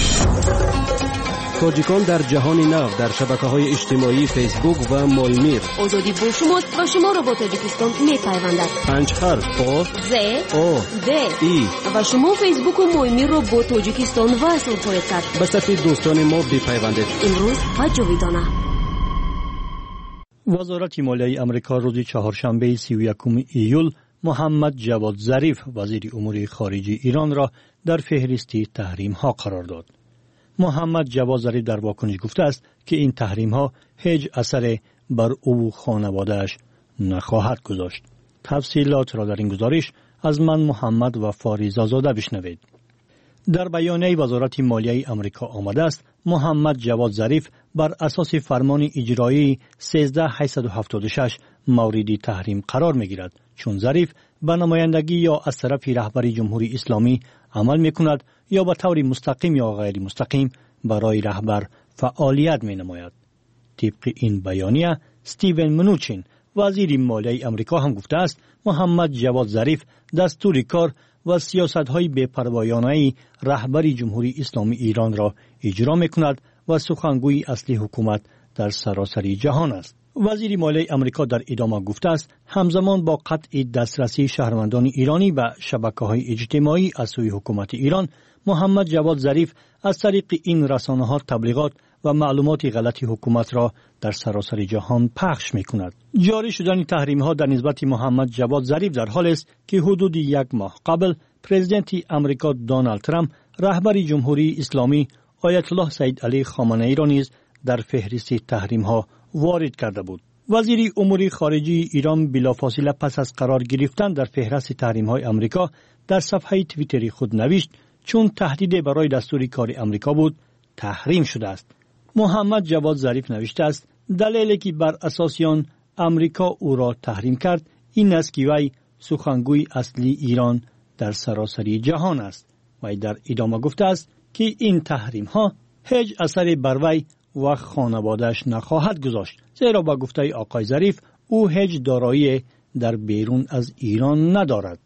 تاجیکان در جهان نو در شبکه‌های اجتماعی فیسبوک و مایمیر. آزادی با شماست و شما را با تاجیکستان می‌پیوندد. پنج حرف آ ز او د ای و شما فیسبوک و مایمیر را با تاجیکستان وصل خواهید کرد. به صفحه دوستان ما بپیوندید. امروز و جاویدانه. وزارت مالیه آمریکا روز چهارشنبه سی و یکم ایول محمد جواد ظریف وزیر امور خارجه ایران را در فهرست تحریم ها قرار داد. محمد جواد ظریف در واکنش گفته است که این تحریم ها هیچ اثر بر او و خانواده‌اش نخواهد گذاشت. تفصیلات را در این گزارش از من محمد و فاریزا زاده بشنوید. در بیانیه وزارت مالیه آمریکا آمده است محمد جواد ظریف بر اساس فرمان اجرایی سیزده هزار هشتصد و هفتاد و شش موردی تحریم قرار می‌گیرد، چون ظریف به نمایندگی یا از طرف رهبر جمهوری اسلامی عمل می‌کند یا به طور مستقیم یا غیر مستقیم برای رهبر فعالیت می‌نماید. طبق این بیانیه استیون منوچین وزیر مالیه آمریکا هم گفته است محمد جواد ظریف دستور کار و سیاست‌های بی‌پروایانه رهبر جمهوری اسلامی ایران را اجرا می‌کند و سخنگوی اصلی حکومت در سراسر جهان است. وزیر مالیه آمریکا در ادامه گفته است همزمان با قطع دسترسی شهروندان ایرانی به شبکه‌های اجتماعی از سوی حکومت ایران، محمد جواد ظریف از طریق این رسانه‌ها تبلیغات و معلومات غلط حکومت را در سراسر جهان پخش می‌کند. جاری شدن تحریم‌ها در نسبت محمد جواد ظریف در حالی است که حدود یک ماه قبل پرزیدنت آمریکا دونالد ترامپ رهبر جمهوری اسلامی آیت الله سید علی خامنه‌ای را نیز در فهرست تحریم‌ها وارد کرده بود. وزیر امور خارجه ایران بلافاصله پس از قرار گرفتن در فهرست تحریم‌های آمریکا در صفحه توییتری خود نوشت چون تهدید برای دستور کار آمریکا بود تحریم شده است. محمد جواد ظریف نوشته است دلیلی که بر اساس آن آمریکا او را تحریم کرد این است که وی سخنگوی اصلی ایران در سراسر جهان است. وی در ادامه گفته است که این تحریم ها هیچ اثری بر وی و خانواده‌اش نخواهد گذاشت، زیرا با گفته آقای ظریف او هیچ دارایی در بیرون از ایران ندارد.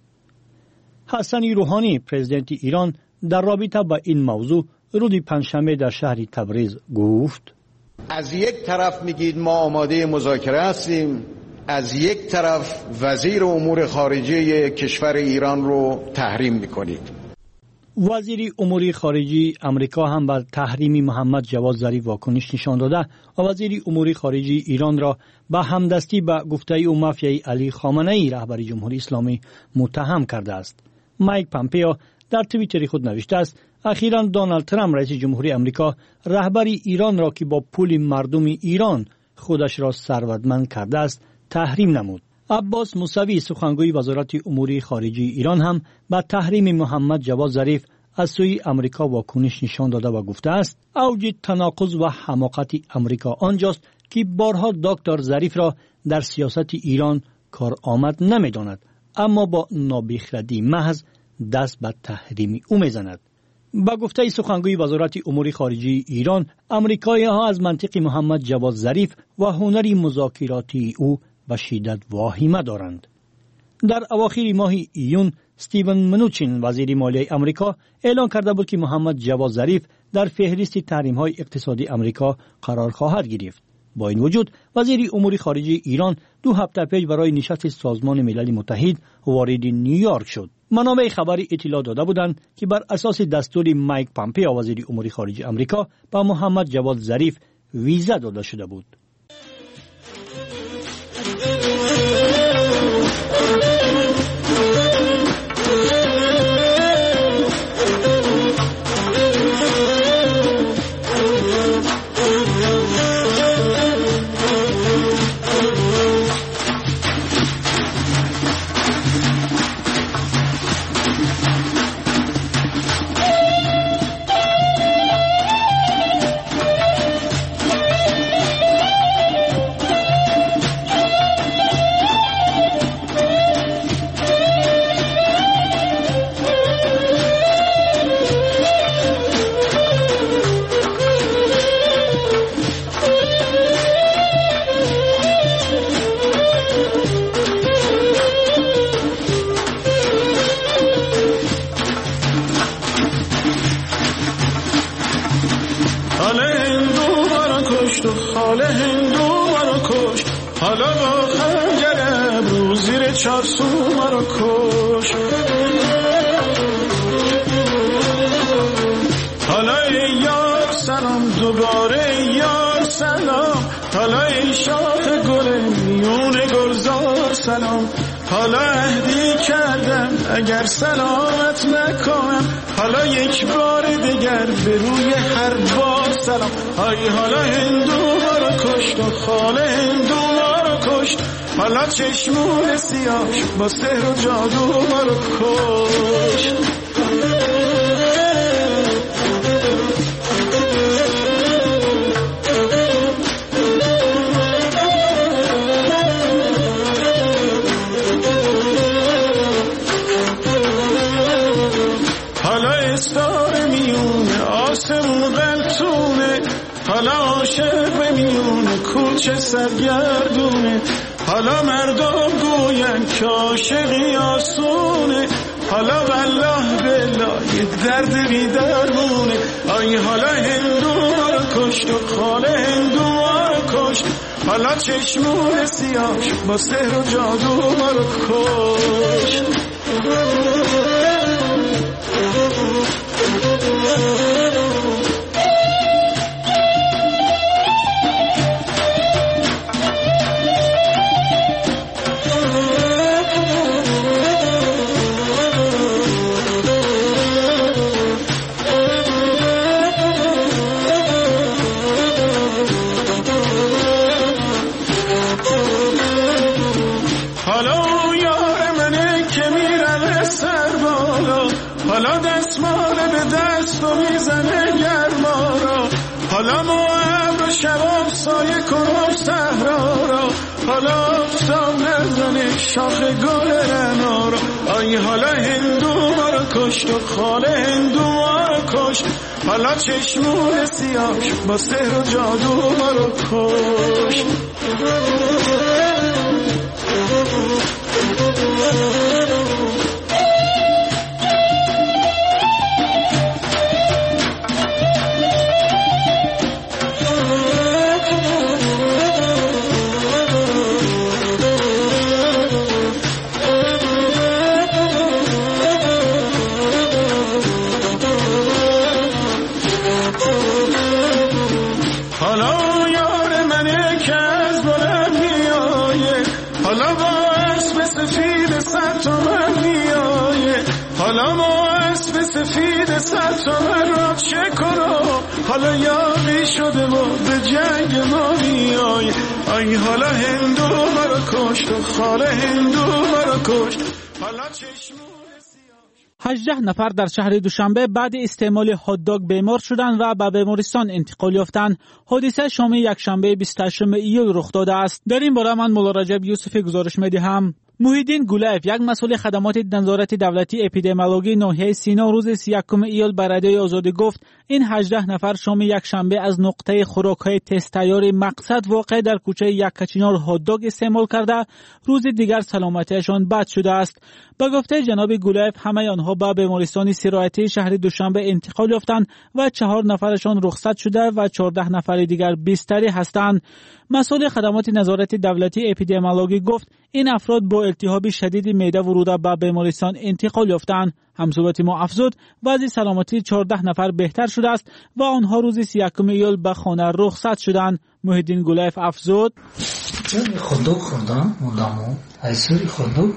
حسن روحانی پرزیدنت ایران در رابطه با این موضوع روز پنجشنبه در شهر تبریز گفت از یک طرف میگید ما آماده مذاکره هستیم، از یک طرف وزیر امور خارجه کشور ایران رو تحریم میکنید. وزیر امور خارجه امریکا هم بر تحریم محمد جواد ظریف واکنش نشان داده و وزیر امور خارجه ایران را به همدستی به گفته او مافیای علی خامنه‌ای رهبر جمهوری اسلامی متهم کرده است. مایک پامپئو در توییتر خود نوشته است اخیراً دونالد ترامپ رئیس جمهوری امریکا رهبر ایران را که با پول مردم ایران خودش را ثروتمند کرده است تحریم نمود. عباس موسوی سخنگوی وزارت امور خارجه ایران هم به تحریم محمد جواد ظریف از سوی امریکا واکنش نشان داده و گفته است اوج تناقض و حماقت امریکا آنجاست که بارها دکتر ظریف را در سیاست ایران کارآمد نمی‌داند، اما با نابخردی محض دست به تحریم او می‌زند. با گفته سخنگوی وزارت امور خارجه ایران، امریکایی‌ها از منطق محمد جواد ظریف و هنر مذاکراتی او به شدت واهمه دارند. در اواخر ماه ایون استیون منوچین وزیر مالیه آمریکا اعلام کرده بود که محمد جواد ظریف در فهرست تحریم‌های اقتصادی آمریکا قرار خواهد گرفت. با این وجود وزیر امور خارجه ایران دو هفته پیش برای نشست سازمان ملل متحد وارد نیویورک شد. منابع خبری اطلاع داده بودند که بر اساس دستور مایک پامپئو وزیر امور خارجه آمریکا به محمد جواد ظریف ویزا داده شده بود. شیر چارسو مرا کش. حالا ای یار سلام دوباره یار سلام، حالا ای شاخ گل میون گلزار سلام، حالا عهدی کردم اگر سلامت نکنم، حالا یک بار دیگر به روی هر بار سلام. های حالا هندو ما رو کشت و خاله هندو ما رو کشت، حالا چشمون سیاش با سحر و جادو ما رو کشت. استاره میونه آسمون غلطونه، حالا عاشق به میونه کوچه سرگردونه، حالا مردم گوین که عاشقی آسونه، حالا والله بالله یه درد بی درمونه. آی حالا هندو ما رو کشت و خاله هندو ما رو کشت، حالا چشمون سیاش با سحر و جادو ما رو کشت. حالا یار منه که میرن سر بالا، حالا دستمال به دست و میزنه گرما را، حالا موعب و شباب سایه کنم صحرا را، حالا افتام نزنه شاخ گل رنا را. آی حالا هندو ما رو کشت و خاله هندو ما رو کشت، حالا چشمون سیاش با سحر و جادو ما رو کشت. حالا یار منه که از بلند میایه، حالا با اسب سفید صد تومن میایه، حالا ما اسب سفید صد تومن را چه کنم، حالا یاقی شده و به جنگ ما میایه. آی حالا هندو ما رو کشت و خاله هندو ما رو کشت، حالا چشمون هجده نفر در شهر دوشنبه بعد استعمال هات داگ بیمار شدند و به بیمارستان انتقال یافتند. حادثه شام یکشنبه بیست و هشتم ایول رخ داده است. در این باره من مولا رجب یوسفی گزارش می‌دهم. محیدین گولایف، یک مسئول خدمات نظارت دولتی اپیدمیولوژی ناحیه سینا، روز سی و یکم ایول به رادیوی آزادی گفت این هجده نفر شام یکشنبه از نقطه خوراک‌های تست تیار مقصد واقع در کوچه یکچینار هات داگ استعمال کرده، روز دیگر سلامتیشان بد شده است. به گفته جناب گولایف همه آنها به بیمارستان سرایتی شهر دوشنبه انتقال یافتند و چهار نفرشان رخصت شده و چهارده نفر دیگر بستری هستند. مسئول خدمات نظارت دولتی اپیدمیولوژی گفت این افراد با التهاب شدید معده ورود به بیمارستان انتقال یافتند. همصحبت ما افزود وضع سلامتی چهارده نفر بهتر شده است و آنها روز سی و یکم ایول به خانه رخصت شدند. محیدین گولایف افزود خودک خوردم مدامو ایسوری خودک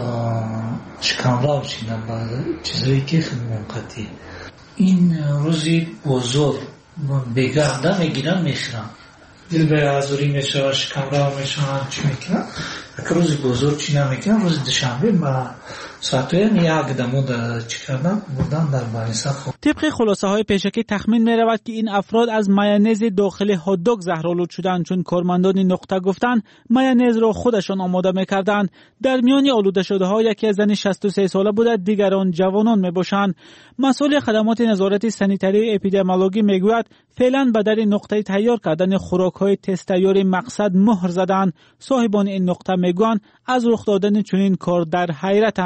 شکمرا بچینم بعد چیزایی که خدمتی این روزی بزرگ بگرده میگیرم میخرم دل به ازوری میشه شکمرا میشه چی میکنم روزی بزرگ چی نمیکنم روز دوشنبه با ساعتوی یک دمود چی کردم بودم در بانیسا خود. طبق خلاصه های پیشکی تخمین می رود که این افراد از مایونز داخل هات داگ زهرآلود شدند، چون کارمندان نقطه گفتند مایونز را خودشان آماده میکردند. در میان آلوده شده ها یکی از زن شصت و سه ساله بوده، دیگران جوانان می باشند. مسئول خدمات نظارت سانیتری اپیدمیولوژی میگوید فعلا به در نقطه تیار کردن خوراک های تست تیار مقصد مهر زدند. صاحبان این نقطه میگویند از رخ دادن چنین کار در حیرتند.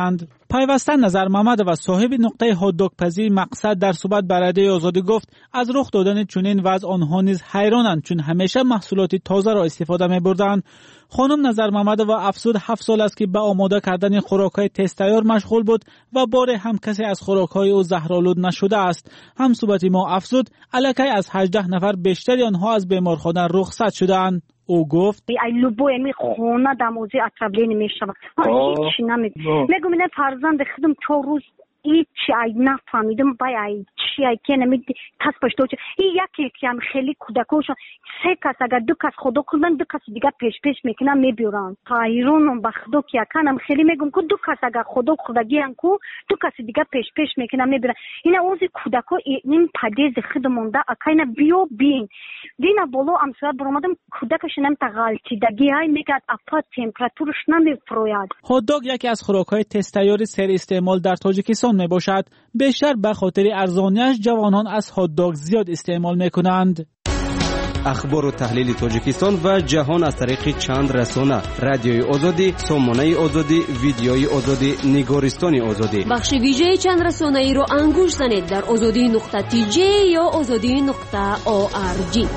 پیوسته نظر محمد و صاحب نقطه هاتداگ پزی مقصد در صحبت با رادیوی آزادی گفت از رخ دادن چنین وضع آنها نیز حیرانند، چون همیشه محصولات تازه را استفاده می‌بردند. خانم نظر محمد و افزود هفت سال است که به آماده کردن خوراک‌های تست تیار مشغول بود و بار هم کسی از خوراک‌های او زهرآلود نشده است. هم صحبت ما افزود الکی از هجده نفر بیشتری آنها از بیمارخانه رخصت شدند. او گفت ای لوبو می خونه دموزی اترابلین میشه. هیچ نمیگم. میگم نه فرزند خودم چهار روز هیچ ای نفهمیدم با ای چی ای که نمیدی تاس پشتو چه یکی یکی هم خیلی کودکوش سه کس اگر دو کس خدا کردن دو کس دیگه پیش پیش میکنن میبیرن تایرون با خدا که کنم خیلی میگم که دو کس اگر خدا خداگی ان کو دو کس دیگه پیش پیش میکنن میبیرن اینا اوزی کودکو این پدیز خودموندا اکاینا بیو بین دینا بولو امسال برامدم کودکش نم تغالتی دگی های میگه اپا تمپراتورش نمیفروید. هاتداگ یکی از خوراک‌های تست تیار سر استعمال در تاجیکستان می باشد. بیشتر به خاطر ارزانیش جوانان از هاتداگ زیاد استعمال می کنند. اخبار و تحلیل تاجیکستان و جهان از طریق چند رسانه: رادیوی آزادی، سامانه آزادی، ویدیوی آزادی، نگارستان آزادی. بخش ویژه چند رسانه ای رو انگوش زنید در آزادی نقطه تی جی یا آزادی نقطه او آر جی.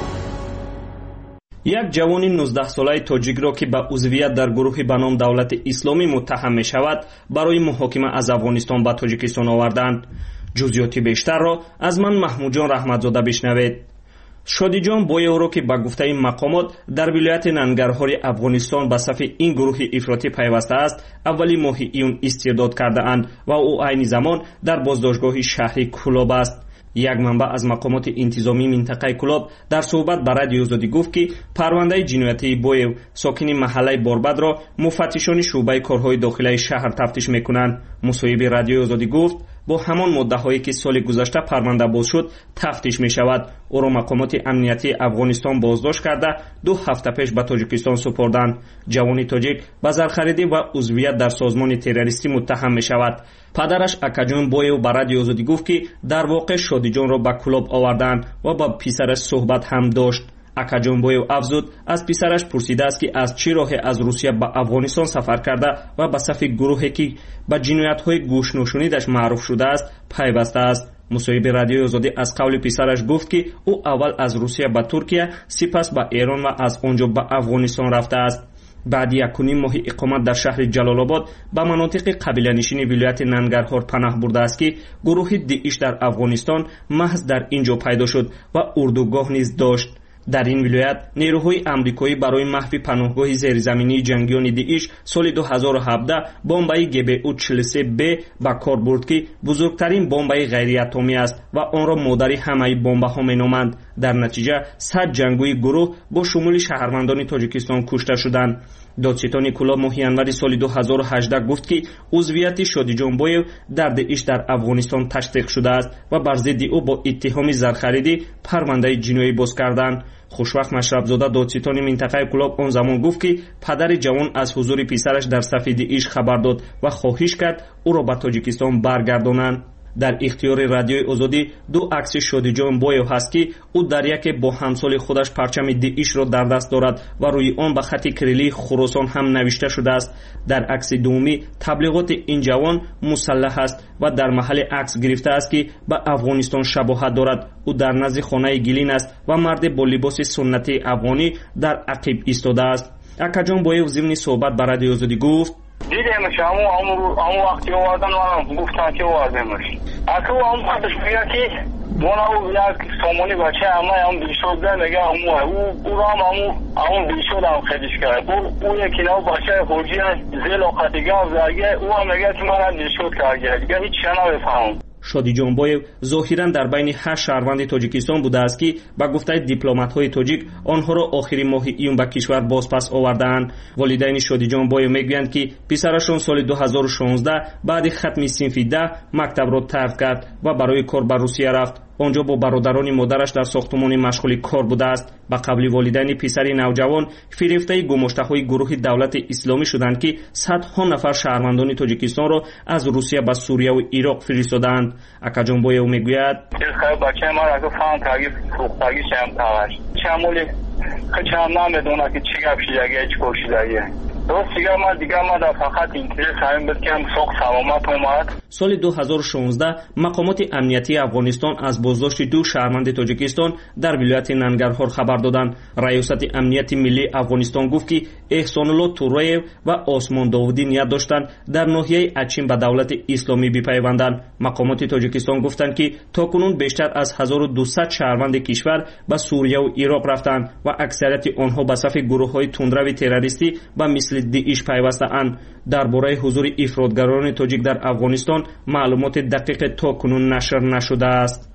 یک جوان نوزده ساله تاجیک را که به عضویت در گروهی به نام دولت اسلامی متهم می شود برای محاکمه از افغانستان به تاجیکستان آوردند. جزئیات بیشتر را از من محمود جان رحمتزاده بشنوید. شادی جان بوی او را که به گفته این مقامات در ولایت ننگرهار افغانستان به صف این گروه افراطی پیوسته است، اولی ماه ایون استرداد کرده اند و او عین زمان در بازداشتگاه شهری کلاب است. یک منبع از مقامات انتظامی منطقه کلاب در صحبت با رادیو آزادی گفت که پرونده جنایتی بویو ساکن محله باربد را مفتشان شعبه کارهای داخلی شهر تفتیش میکنند. مصاحب رادیو آزادی گفت با همان مدعاهایی که سال گذشته پرونده باز شد تفتیش می شود. او را مقامات امنیتی افغانستان بازداشت کرده دو هفته پیش به تاجیکستان سپردند. جوان تاجیک به زرخریدی و عضویت در سازمان تروریستی متهم می شود. پدرش اکاجون بویو به رادیو آزادی گفت که در واقع شادی جان را به کلاب آوردند و با پسرش صحبت هم داشت. اکاجون بویو افزود از پسرش پرسیده است که از چه راه از روسیه به افغانستان سفر کرده و به صف گروهی که به جنایت‌های گوش‌نشانیدش معروف شده است پیوسته است. مصاحب رادیو آزادی از قول پسرش گفت که او اول از روسیه به ترکیه، سپس به ایران و از آنجا به افغانستان رفته است. بعد یک و نیم ماه اقامت در شهر جلال آباد به مناطق قبیله نشین ولایت ننگرهار پناه برده است که گروه داعش در افغانستان محض در اینجا پیدا شد و اردوگاه نیز داشت. در این ولایت نیروهای آمریکایی برای محو پناهگاه زیرزمینی جنگیان داعش سال دو هزار و هفده بمبای جی بی او چهل و سه بی به کار برد که بزرگترین بمبای غیر اتمی است و آن را مادر همه بمب‌ها می‌نامند. در نتیجه صد جنگجوی گروه با شمول شهروندان تاجیکستان کشته شدند. دادستان کلاب ماه ینور سال دو هزار و هجده گفت که عضویت شادی جان بویو در داعش در افغانستان تصدیق شده است و بر ضد او با اتهام زرخریدی پرونده جنایی باز کردند. خوشوقت مشرفزاده دادستان منطقه کلاب آن زمان گفت که پدر جوان از حضور پسرش در صف داعش خبر داد و خواهش کرد او را به تاجیکستان برگردانند. در اختیار رادیوی آزادی دو عکس شادی جان بویو هست که او در یکی با همسال خودش پرچم داعش را در دست دارد و روی آن به خط کریلی خراسان هم نوشته شده است. در عکس دومی تبلیغات این جوان مسلح است و در محل عکس گرفته است که به افغانستان شباهت دارد. او در نزد خانه گلین است و مرد با لباس سنتی افغانی در عقب ایستاده است. اکاجان بویو ضمن صحبت با رادیو آزادی گفت دیدمش همون همون همون وقتی آوردن و گفتن که آوردمش اصلا همون وقتش میگه که دونا یک سامانی بچه همه هم بیشتر ده میگه همون او او را هم همون همون بیشتر هم خیلیش کرد او او یکی نو بچه خوجی زیل و قطیگه هم زرگه او هم میگه که من هم بیشتر کرده دیگه هیچ شنا بفهم. شادی جان بویو ظاهرا در بین هشت شهروند تاجیکستان بوده است که با گفته دیپلمات‌های تاجیک آنها را آخرین ماه ایون به کشور بازپس آوردند. والدین شادی جان بویو میگویند که پسرشان سال دو هزار و شانزده بعد ختم صنف ده مکتب را ترک کرد و برای کار به روسیه رفت. آنجا با برادران مادرش در ساختمان مشغول کار بوده است. به قبل والدین پسر نوجوان فریفته گماشته‌های گروه دولت اسلامی شدند که صدها نفر شهروندان تاجیکستان را از روسیه به سوریه و عراق فرستادند. اکاجان بویو میگوید خیلی بچه ما را فهم تاگی فوقتاگی شم تاش چمولی خچم نمیدونه که چی گپ شده چی کوشیده درست دیگه ما دیگه ما در فقط اینترس همین بود که هم سوق سلامت اومد. سال دو هزار و شانزده مقامات امنیتی افغانستان از بازداشت دو شهروند تاجیکستان در ولایت ننگرهار خبر دادند. ریاست امنیت ملی افغانستان گفت که احسان الله تورایف و آسمان داودی نیت داشتند در ناحیه اچین به دولت اسلامی بپیوندند. مقامات تاجیکستان گفتند که تاکنون بیشتر از هزار و دویست شهروند کشور به سوریه و عراق رفتند و اکثریت آنها به صف گروه‌های تندرو تروریستی و مثل داعش پیوسته‌اند. درباره حضور افراطگران تاجیک در افغانستان معلومات دقیق تاکنون نشر نشده است.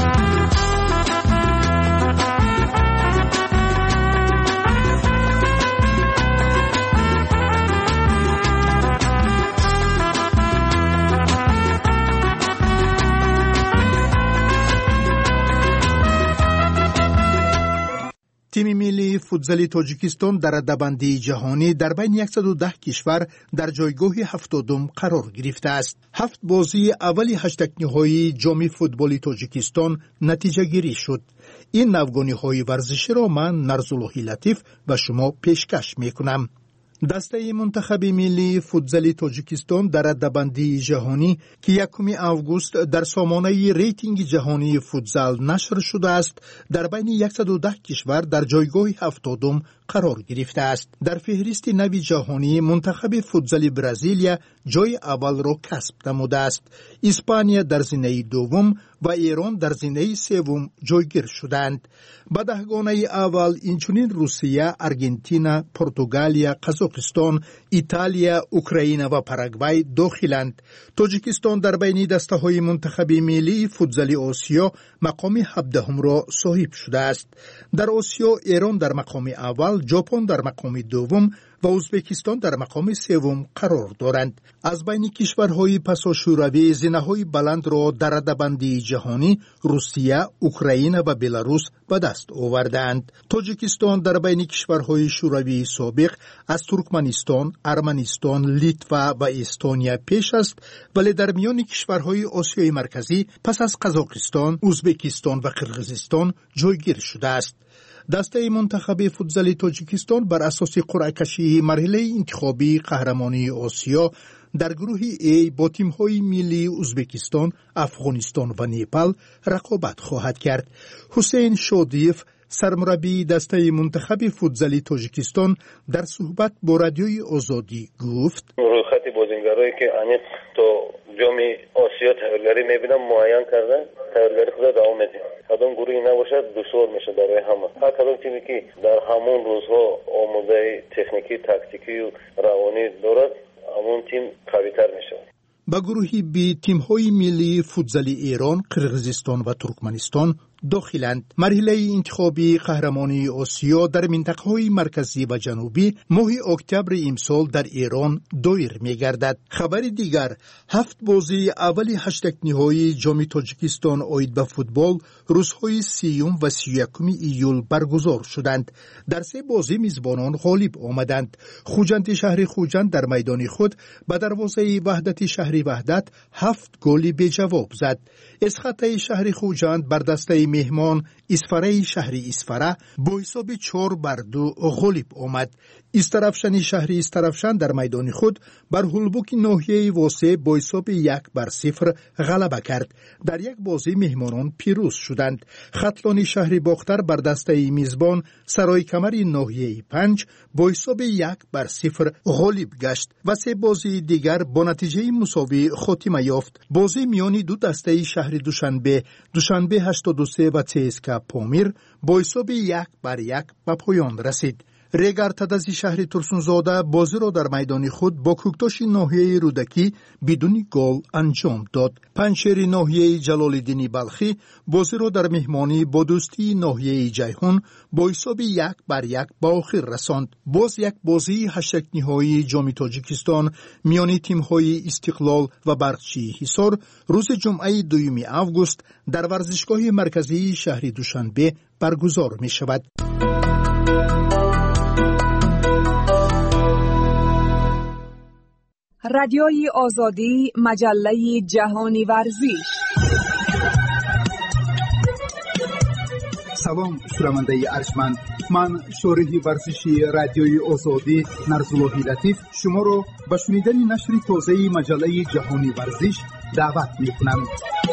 تیم ملی فوتزال تاجیکستان در رده‌بندی جهانی در بین صد و ده کشور در جایگاه هفتادم قرار گرفته است. هفت بازی اولی هشتگ نهایی جام فوتبال تاجیکستان نتیجه گیری شد. این نوگانی های ورزشی را من نرزاللهی لطیف و شما پیشکش می کنم. دسته منتخب ملی فوتزال تاجیکستان در رده‌بندی جهانی که یکم آگوست در سامانه ریتینگ جهانی فوتزال نشر شده است در بین صد و ده کشور در جایگاه هفتادم قرار گرفته است. در فهرست نو جهانی منتخب فوتزال برزیلیا جای اول را کسب نموده است. اسپانیا در زینه دوم و ایران در زینه سوم جایگیر شدند. به دهگانه اول اینچنین روسیه، آرژانتین، پرتغالیا، قزاقستان، ایتالیا، اوکراین و پاراگوای داخلند. تاجیکستان در بین دسته های منتخب ملی فوتزال آسیا مقام هفدهم را صاحب شده است. در آسیا ایران در مقام اول، ژاپن در مقام دوم و ازبکستان در مقام سوم قرار دارند. از بین کشورهای پسا شوروی زینه‌های بلند را در رده‌بندی جهانی روسیه، اوکراین و بلاروس به دست آوردند. تاجیکستان در بین کشورهای شوروی سابق از ترکمنستان، ارمنستان، لیتوا و استونیا پیش است، ولی در میان کشورهای آسیای مرکزی پس از قزاقستان، ازبکستان و قرقیزستان جایگیر شده است. دسته منتخب فوتزال تاجیکستان بر اساس قرعه کشی مرحله انتخابی قهرمانی آسیا در گروه ای با تیم‌های ملی ازبکستان، افغانستان و نیپال رقابت خواهد کرد. حسین شادیف سرمربی دسته منتخب فوتزال تاجیکستان در صحبت با رادیوی آزادی گفت: خط بازیگرایی که عمیق تو جام آسیا تغییرگری میبینم معین کردن، تغییرگری خود دوام میده. کدام گروهی نباشد دشوار میشه برای همه. هر کدام تیمی که در همون روزها آموزه تکنیکی، تاکتیکی و روانی دارد، همون تیم قوی‌تر میشه. با گروهی بی تیم‌های ملی فوتزال ایران، قرقیزستان و ترکمنستان داخلند. مرحله انتخابی قهرمانی آسیا در منطقه‌های مرکزی و جنوبی ماه اکتبر امسال در ایران دایر می‌گردد. خبر دیگر، هفت بازی اولی هشتگ نهایی جام تاجیکستان عاید به فوتبال روزهای سیوم و سی و یکم ایول برگزار شدند. در سه بازی میزبانان غالب آمدند. خوجند شهر خوجند در میدان خود به دروازه وحدت شهر وحدت هفت گل به جواب زد. اسخطه شهر خوجند بر دسته مهمان اسفره شهر اسفره با حساب چهار بر دو غالب آمد. استرفشن شهر استرفشن در میدان خود بر هلبوک ناحیه واسه با حساب یک بر صفر غلبه کرد. در یک بازی مهمانان پیروز شدند. خطلان شهر باختر بر دسته میزبان سرای کمر ناحیه پنج با حساب یک بر صفر غالب گشت و سه بازی دیگر با نتیجه مساوی خاتمه یافت. بازی میانی دو دسته شهر دوشنبه دوشنبه هشتاد و سه و تسکا پامیر با حساب یک بر یک به پایان رسید. ریگر تدزی شهر ترسونزاده بازی را در میدان خود با کوکتاش ناحیه رودکی بدون گل انجام داد. پنچیر ناحیه جلال‌الدین بلخی بازی را در مهمانی با دوستی ناحیه جیهون با حساب یک بر یک به آخر رساند. باز یک بازی هشتگ نهایی جام تاجیکستان میان تیم‌های استقلال و برقچی حصار روز جمعه دوم آگوست در ورزشگاه مرکزی شهر دوشنبه برگزار می شود. رادیوی آزادی، مجله جهانی ورزش. سلام شنونده ارجمند، من شارح ورزشی رادیوی آزادی نرزالله لطیف شما را به شنیدن نشر تازه مجله جهانی ورزش دعوت می‌کنم.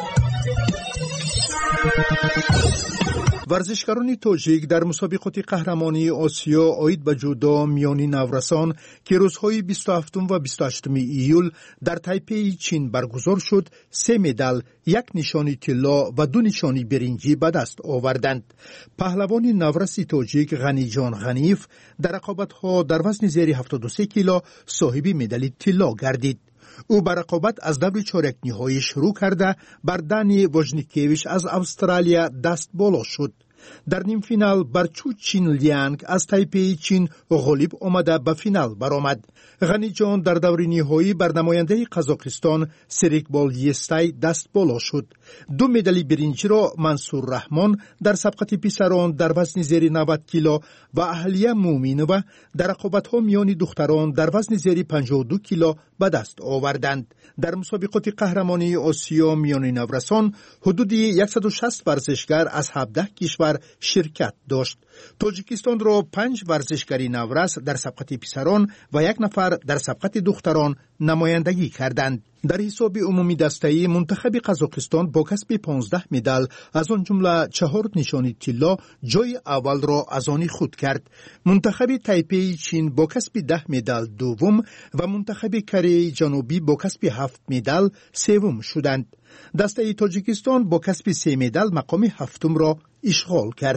ورزشکاران تاجیک در مسابقات قهرمانی آسیا عاید به جودو میانی نورسان که روزهای بیست و هفتم و بیست و هشتم ایول در تایپی چین برگزار شد، سه مدال، یک نشانی طلا و دو نشانی برنجی به دست آوردند. پهلوان نورس تاجیک غنی جان غنیف در رقابت‌ها در وزن زیر هفتاد و سه کیلو صاحب مدال طلا گردید. او بر رقابت از دور چهارک نهایی شروع کرده بر دانی وژنیکیویچ از استرالیا دست بالا شد. در نیم فینال بر چو چین لیانگ از تایپی چین غالب آمده به فینال برآمد. غنی جان در دور نهایی بر نماینده قزاقستان سریکبال یستای دست بالا شد. دو مدال برنجی را منصور رحمان در سبقت پسران در وزن زیر نود کیلو و اهلیه مومینова در رقابت‌ها میان دختران در وزن زیر پنجاه و دو کیلو به دست آوردند. در مسابقات قهرمانی آسیا میان نورسان حدود صد و شصت ورزشکار از هفده کشور شرکت داشت. تاجیکستان را پنج ورزشکاری نورس در سبقت پسران و یک نفر در سبقت دختران نمایندگی کردند. در حساب عمومی دسته‌ای منتخب قزاقستان با کسب پانزده مدال از آن جمله چهار نشانی طلا جای اول را از آن خود کرد. منتخب تایپی چین با کسب ده مدال دوم و منتخب کره جنوبی با کسب هفت مدال سوم شدند. دسته تاجیکستان با کسب سه مدال مقام هفتم را اشغال کرد.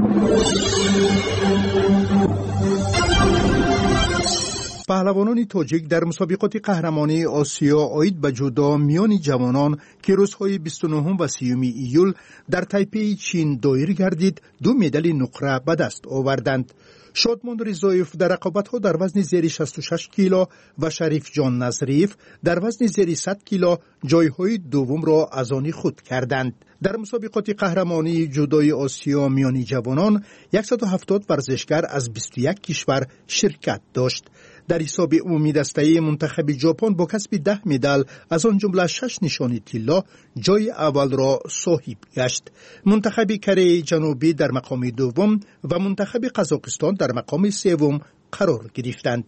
پهلوانان تاجیک در مسابقات قهرمانی آسیا عاید به جودو میان جوانان که روزهای بیست و نهم و سی ایول در تایپی چین دایر گردید دو مدال نقره به دست آوردند. شادمان رضایف در رقابت‌ها در وزن زیر شصت و شش کیلو و شریف جان نظریف در وزن زیر صد کیلو جایهای دوم را از آن خود کردند. در مسابقات قهرمانی جودوی آسیا میانی جوانان صد و هفتاد ورزشکار از بیست و یک کشور شرکت داشت. در حساب عمومی دسته منتخب ژاپن با کسب ده مدال از آن جمله شش نشانی طلا جای اول را صاحب گشت. منتخب کره جنوبی در مقام دوم و منتخب قزاقستان در مقام سوم قرار گرفتند.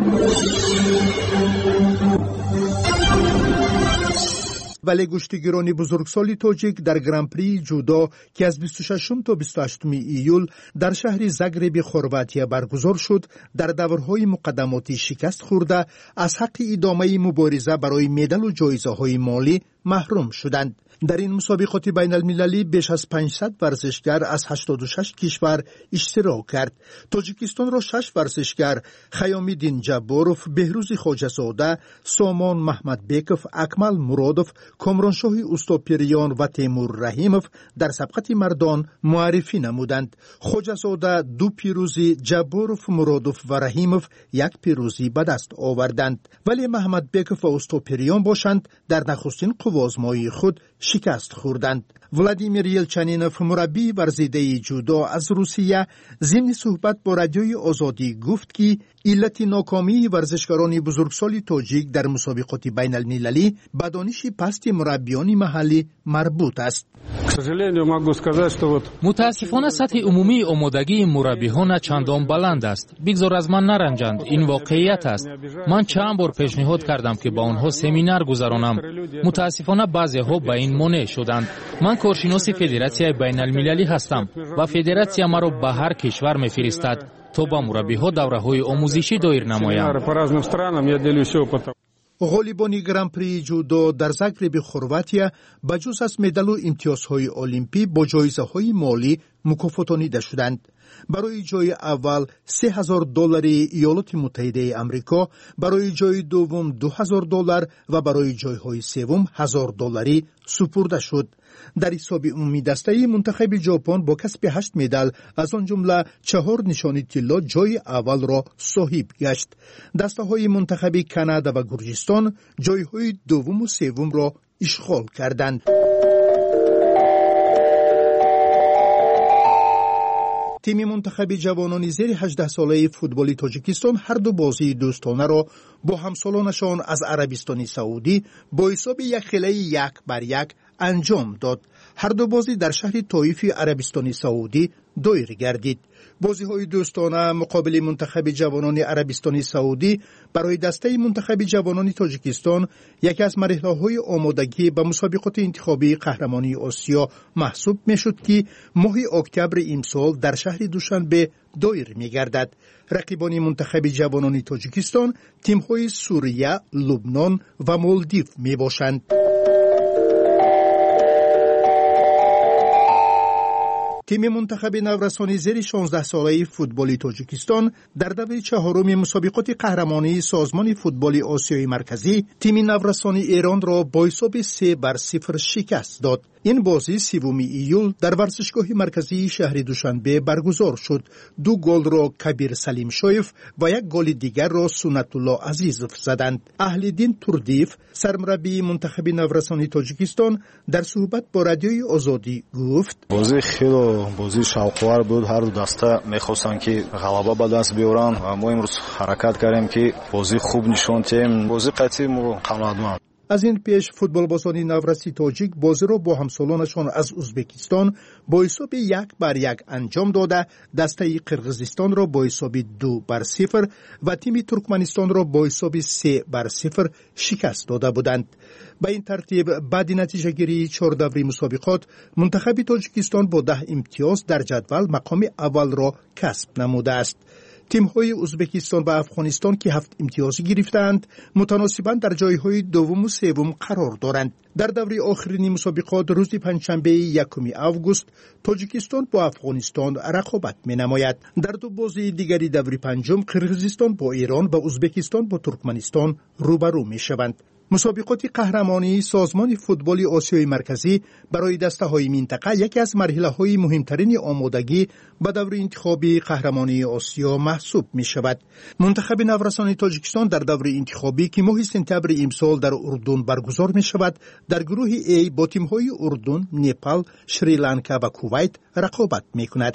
ولی گشتگیران بزرگسال تاجیک در گرانپری جودو که از بیست و ششم تا بیست و هشتم ایول در شهر زاگرب خرواتیا برگزار شد، در دورهای مقدماتی شکست خورده از حق ادامه مبارزه برای مدال و جایزه های مالی محروم شدند. در این مسابقات بین المللی بیش از پانصد ورزشکار از هشتاد و شش کشور اشتراک کرد. تاجیکستان را شش ورزشکار خیام‌الدین جباروف، بهروز خواجه‌زاده، سامان محمد بیکوف، اکمل مرادوف، کامرانشاه اوستاپیریان و تیمور رحیموف در سبقت مردان معرفی نمودند. خواجه‌زاده دو پیروزی، جباروف، مرادوف و رحیموف یک پیروزی به دست آوردند. ولی محمد بیکوف و اوستاپیریان باشند در نخستین قوازمایی خود شکست خوردند. ولادیمیر یلچنینوف مربی ورزیده جودو از روسیه ضمن صحبت با رادیوی آزادی گفت که علت ناکامی ورزشکاران بزرگسال تاجیک در مسابقات بین المللی به دانش پست مربیان محلی مربوط است. متاسفانه سطح عمومی آمادگی مربیان چندان بلند است. بگذار از من نرنجند، این واقعیت است. من چند بار پیشنهاد کردم که با آنها سمینار گذرانم. متاسفانه بعضی‌ها به این مانع شدند. من کارشناس فدراسیون بین المللی هستم و فدراسیون مرا به هر کشور می‌فرستد تا با مربی‌ها دوره‌های آموزشی دایر نمایم. غالبان گرانپری جودو در زاگرب خرواتیا بجز از مدال و امتیازهای المپی با جایزه‌های مالی مکافاتانیده شدند. برای جای اول سه هزار دلار ایالات متحده آمریکا، برای جای دوم دو هزار دلار و برای جایهای سوم هزار دلاری سپرده شد. در حساب عمومی دسته منتخب ژاپن با کسب هشت مدال از آن جمله چهار نشانی طلا جای اول را صاحب گشت. دسته های منتخب کانادا و گرجستان جایهای دوم و سوم را اشغال کردند. تیم منتخب جوانان زیر هجده ساله فوتبال تاجیکستان هر دو بازی دوستانه را با همسالانشان از عربستان سعودی با حساب یک خیلی یک بر یک انجام داد. هر دو بازی در شهر طائف عربستان سعودی دایر گردید. بازی‌های دوستانه مقابل منتخب جوانان عربستان سعودی برای دسته منتخب جوانان تاجیکستان یکی از مرحله‌های آمادگی به مسابقات انتخابی قهرمانی آسیا محسوب می‌شد که ماه اکتبر امسال در شهر دوشنبه دایر می‌گردد. رقیبان منتخب جوانان تاجیکستان تیم‌های سوریه، لبنان و مالدیو می‌باشند. تیم منتخب نورسانی زیر شانزده ساله فوتبال تاجیکستان در دور چهارم مسابقات قهرمانی سازمان فوتبال آسیای مرکزی تیم نورسانی ایران را با حساب سه بر صفر شکست داد. این بازی سوم ایول در ورزشگاه مرکزی شهر دوشنبه برگزار شد. دو گل را کبیر سلیم شایف و یک گل دیگر را سنت الله عزیزов زدند. اهل‌دین توردیف سرمربی منتخب نورسانی تاجیکستان در صحبت با رادیوی آزادی گفت: بازی خیلی بازی شوق‌آور بود. هر دو دسته می‌خواستند که غلبه به دست بیارن و ما امروز حرکت کردیم که بازی خوب نشون دادیم. بازی قطعی ما قناعتمند. از این پیش فوتبالبازان نورسی تاجیک بازی را با همسالانشان از ازبکستان با حساب یک بر یک انجام داده دسته قرقیزستان را با حساب دو بر صفر و تیم ترکمنستان را با حساب سه بر صفر شکست داده بودند. به این ترتیب بعد نتیجه گیری چهار دوره مسابقات منتخب تاجیکستان با ده امتیاز در جدول مقام اول را کسب نموده است. تیم‌های ازبکستان و افغانستان که هفت امتیازی گرفتند متناسباً در جایهای دوم و سوم قرار دارند. در دوره آخرین مسابقات روز پنجشنبه یکم آگوست تاجیکستان با افغانستان رقابت می‌نماید. در دو بازی دیگری دوره پنجم قرقیزستان با ایران و ازبکستان با ترکمنستان روبرو می‌شوند. مسابقات قهرمانی سازمان فوتبال آسیای مرکزی برای دسته‌های منطقه یکی از مرحله‌های مهمترین آمادگی به دور انتخابی قهرمانی آسیا محسوب می‌شود. منتخب نورسان تاجیکستان در دور انتخابی که ماه سپتامبر امسال در اردن برگزار می‌شود در گروه A با تیم‌های اردن، نپال، شریلانکا و کویت رقابت می‌کند.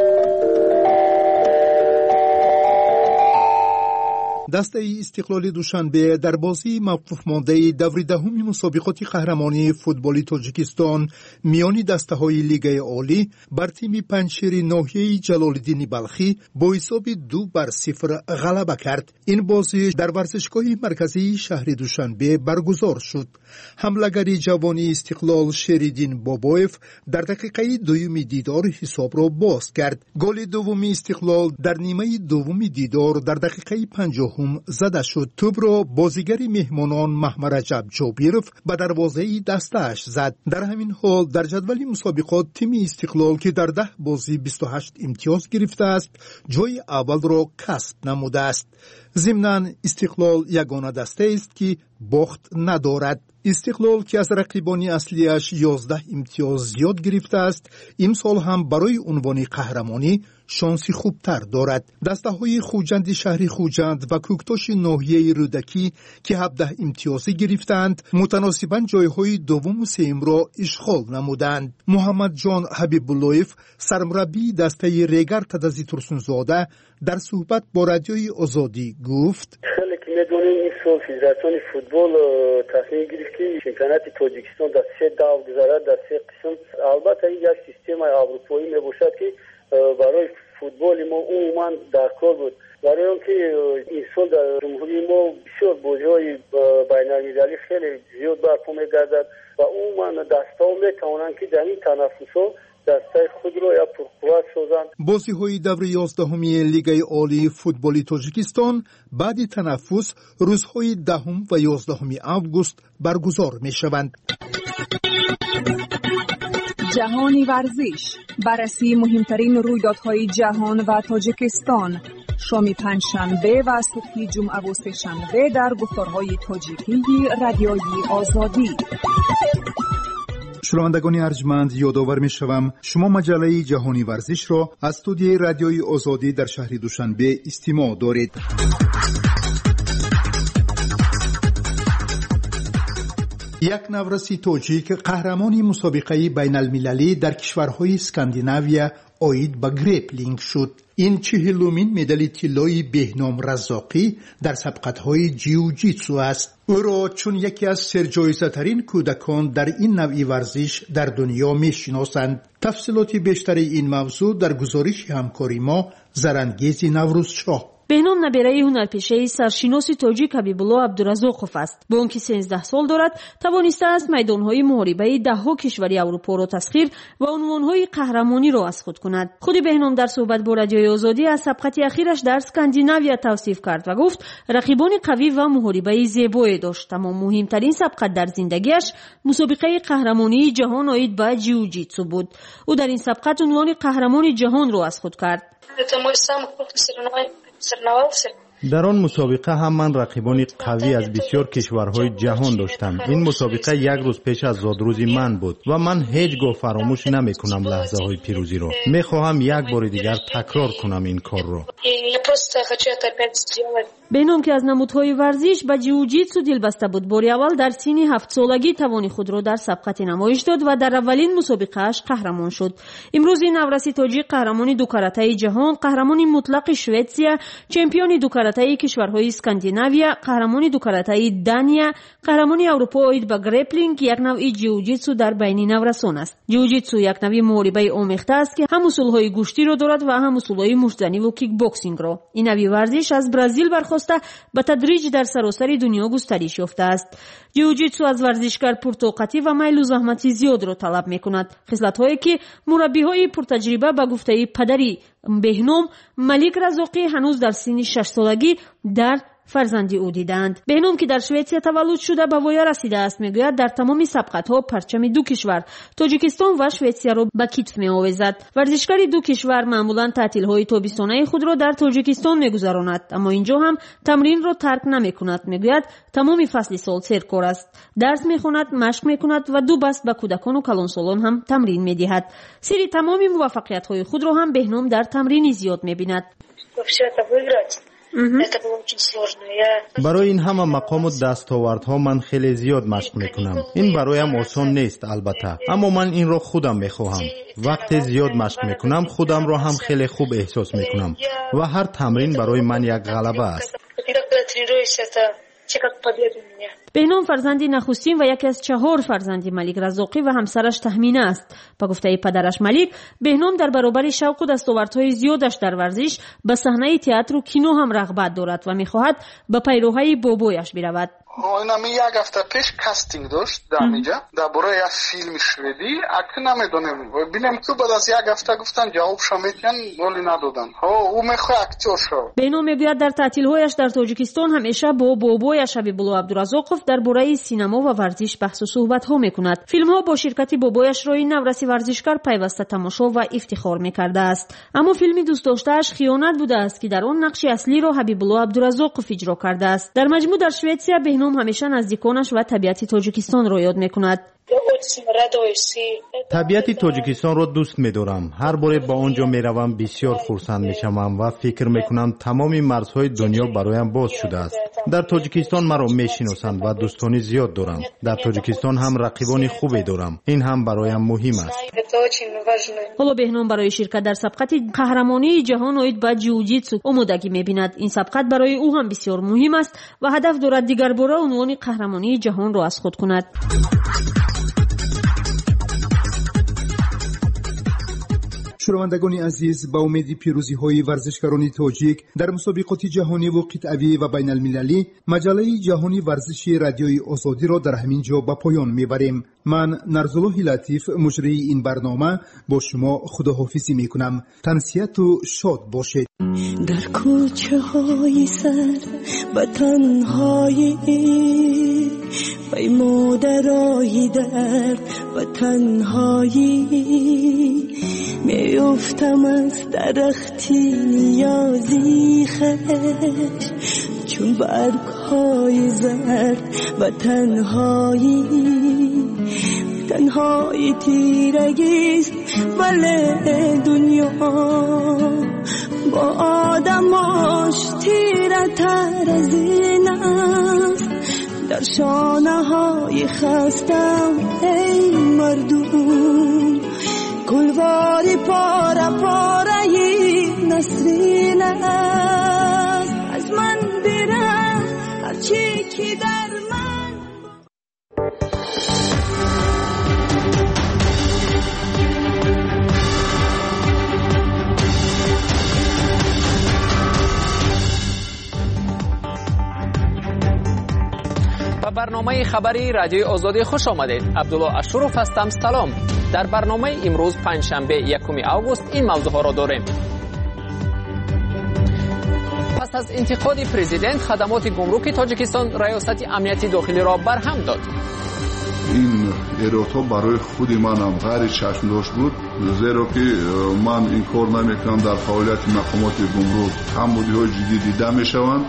دسته استقلال دوشنبه در بازی موقوف مانده دور دهم مسابقات قهرمانی فوتبال تاجیکستان میان دسته‌های لیگ عالی بر تیم پنجشیر ناحیه جلال‌الدین بلخی با حساب دو بر صفر غلبه کرد. این بازی در ورزشگاه مرکزی شهر دوشنبه برگزار شد. حمله‌گر جوانی استقلال شریدین بابایف در دقیقه دوم دیدار حساب را باز کرد. گل دوم استقلال در نیمه دوم دیدار در دقیقه پنجاه زده شد. توپ را بازیگر مهمانان محمد رجب جابیروف به دروازه دستش زد. در همین حال در جدول مسابقات تیم استقلال که در ده بازی بیست و هشت امتیاز گرفته است جای اول را کسب نموده است. ضمناً استقلال یگانه دسته است که باخت ندارد. استقلال که از رقیبان اصلیش یازده امتیاز زیاد گرفته است امسال هم برای عنوان قهرمانی شانسی خوبتر دارد. دسته های خوجند شهر خوجند و کوکتاش ناحیه رودکی که هفده امتیازی گرفتند متناسباً جایهای دوم و سوم را اشغال نمودند. محمد جان حبیب‌اللهیف سرمربی دسته ریگر تدزی ترسونزاده در صحبت با رادیوی آزادی گفت: میدونیم این سال فدراسیون فوتبال تصمیم گرفت که چمپیونات تاجیکستان در سه دور گذارد، در سه قسم. البته این یک سیستم اروپایی میباشد که برای فوتبال ما عموما در کار بود. برای اینکه این سال در جمهوری ما بسیار بازی‌های بین‌المللی خیلی زیاد برپا میگردد و عموما دسته‌ها میتوانند که در این تنافس‌ها دسته خود را یا پرقوت سازند. بازی‌های دور یازدهمی لیگ عالی فوتبال تاجیکستان بعد تنفس روزهای دهم و یازدهم آگوست برگزار می‌شوند. جهانی ورزش، بررسی مهمترین رویدادهای جهان و تاجیکستان، شام پنجشنبه و صبح جمعه و سه‌شنبه در گفتارهای تاجیکی رادیوی آزادی. شنوندگان ارجمند، یادآور می‌شوم شما مجله جهانی ورزش را از استودیوی رادیوی آزادی در شهر دوشنبه استماع دارید. یک نورسی توجیک قهرمانی مسابقه بین المللی در کشورهای اسکاندیناویا اوید به گریپلینگ شد. این چهلمین مدال طلایی بهنام رزاقی در سبقت‌های جیوجیتسو است. او را چون یکی از سرجایزه‌ترین کودکان در این نوع ورزش در دنیا می‌شناسند. تفصیلات بیشتر این موضوع در گزارش همکاری ما زرانگیز نوروزشاه. بهنام نبیره هنرپیشه سرشناس تاجیک حبیبالله عبدالرزاقов است. با آنکه سیزده سال دارد، توانسته است میدان‌های محاربه ده‌ها کشور اروپا را تسخیر و عنوان‌های قهرمانی را از خود کند. خود بهنام در صحبت با رادیوی آزادی از سبقت اخیرش در اسکاندیناویا توصیف کرد و گفت رقیبان قوی و محاربه زیبایی داشت، اما مهمترین سبقت در زندگیش مسابقه قهرمانی جهان آید به جیوجیتسو بود. او در این سبقت عنوان قهرمان جهان را از خود کرد. در آن مسابقه هم من رقیبان قوی از بسیار کشورهای جهان داشتم. این مسابقه یک روز پیش از زادروز من بود و من هیچگاه فراموش نمی کنم لحظه های پیروزی را. می خواهم یک بار دیگر تکرار کنم این کار را. بهنام که از نمودهای ورزش به جیوجیتسو دلبسته بود، باری اول در سن هفت سالگی توان خود را در سبقت نمایش داد و در اولین مسابقه اش قهرمان شد. امروز نورسی تاجیک قهرمان دو کاراته جهان، قهرمان مطلق شوئدیا، چمپیون دو کاراته کشورهای اسکاندیناویا، قهرمان دو کاراته دانیا، قهرمان اروپا اوید به گریپلینگ، یک نوع جیوجیتسو در بین نورسان است. جیوجیتسو یک نوع محاربه آمیخته است که هم اصولهای گوشتی را دارد و هم اصولهای مشتزنی و کیک باکسینگ را. این نوع ورزش از برزیل برخواسته به تدریج در سراسر دنیا گسترش یافته است. جیوجیتسو از ورزشکار پرطاقتی و میل و زحمت زیاد را طلب می‌کند، خصلت‌هایی که مربی‌های پرتجربه به گفته پدری بهنام ملیک رزاقی هنوز در سن شش سالگی در فرزندی او دیدند. بهنام که در شوئدیا تولد شده به ویا رسیده است، میگوید در تمام سبقت‌ها پرچم دو کشور تاجیکستان و شوئدیا را به کتف می‌آویزد. ورزشکار دو کشور معمولاً تعطیل‌های تابستانه خود را در تاجیکستان می‌گذراند، اما اینجا هم تمرین را ترک نمی‌کند. میگوید تمام فصل سال سرکار است، درس می‌خواند، مشق می‌کند و دو بست به کودکان و کلانسالان هم تمرین می‌دهد. سری تمام موفقیت‌های خود را هم بهنام در تمرین زیاد می‌بیند. برای این همه مقام و دستاوردها من خیلی زیاد مشق میکنم. این برایم آسان نیست البته، اما من این را خودم میخواهم. وقتی زیاد مشق میکنم خودم را هم خیلی خوب احساس میکنم و هر تمرین برای من یک غلبه است. بهنام فرزندی نخستین و یکی از چهار فرزندی ملیک رزاقی و همسرش تهمینه است. با گفته پدرش ملیک، بهنام در برابر شوق و دستاوردهای زیادش در ورزش به صحنه تئاتر و کینو هم رغبت دارد و میخواهد به پیروهای بابایش برود. اینم یک هفته پیش کاستینگ داشت در اینجا درباره یک فیلم شوئدی، اکنون نمیدونم ببینم تو بعد از یک هفته گفتن جوابش میدن ولی ندادن. ها او میخواد اکتور شو. بهنام میگوید در تعطیل‌هایش در تاجیکستان همیشه با بابایش حبیبالله عبدالرزاقов درباره سینما و ورزش بحث و صحبت‌ها میکند. فیلم‌ها با شرکت بابایش را این نورسی ورزشکار پیوسته تماشا و افتخار میکرده است. اما فیلمی دوست داشته‌اش خیانت بوده است که در آن نقش اصلی را حبیبالله عبدالرزاقov اجرا کرده است. در مجموع در شوئدیا بهنام همیشه نزدیکانش و طبیعت تاجیکستان را یاد میکند. طبیعت تاجیکستان را دوست می‌دارم. هر بار با آنجا میروم بسیار خرسند میشوم و فکر میکنم تمام مرزهای دنیا برایم باز شده است. در تاجیکستان مرا میشناسند و دوستانی زیاد دارم. در تاجیکستان هم رقیبان خوبی دارم. این هم برایم مهم است. حالا بهنام برای شرکت در سبقت قهرمانی جهان اوید به جیوجیتسو آمادگی می‌بیند. این سبقت برای او هم بسیار مهم است و هدف دارد دیگر بار عنوان قهرمانی جهان را از خود کند. شنوندگان عزیز، با امید پیروزی های ورزشکاران تاجیک در مسابقات جهانی و قطعی و بین المللی، مجله جهانی ورزش رادیوی آزادی را در همین جا به پایان میبریم. من نرزالله لطیف مجری این برنامه با شما خداحافظی میکنم. تنسیت و شاد باشید. در کوچه های سر و تنهایی پیمودرایی درد و تنهایی میافتم از درختی نیازی خش چون برگ های زرد و تنهایی تنهایی تیرگیست ولی دنیا با آدماش تیره تر از این است. در شانه های خستم ای مردم گلواری پاره پاره نسرین است از من برم هرچی که در من به برنامه خبری رادیوی آزادی خوش آمدید. عبدالله اشرف هستم. سلام. در برنامه امروز پنجشنبه یکم آگوست این موضوع ها را داریم. پس از انتقاد پرزیدنت خدمات گمرک تاجیکستان ریاست امنیتی داخلی را برهم داد. این ایرادها برای خود من هم غیر چشمداشت بود، زیرا که من این کار نمیکنم در فعالیت مقامات گمرک کمبودی‌های جدی دیده میشوند.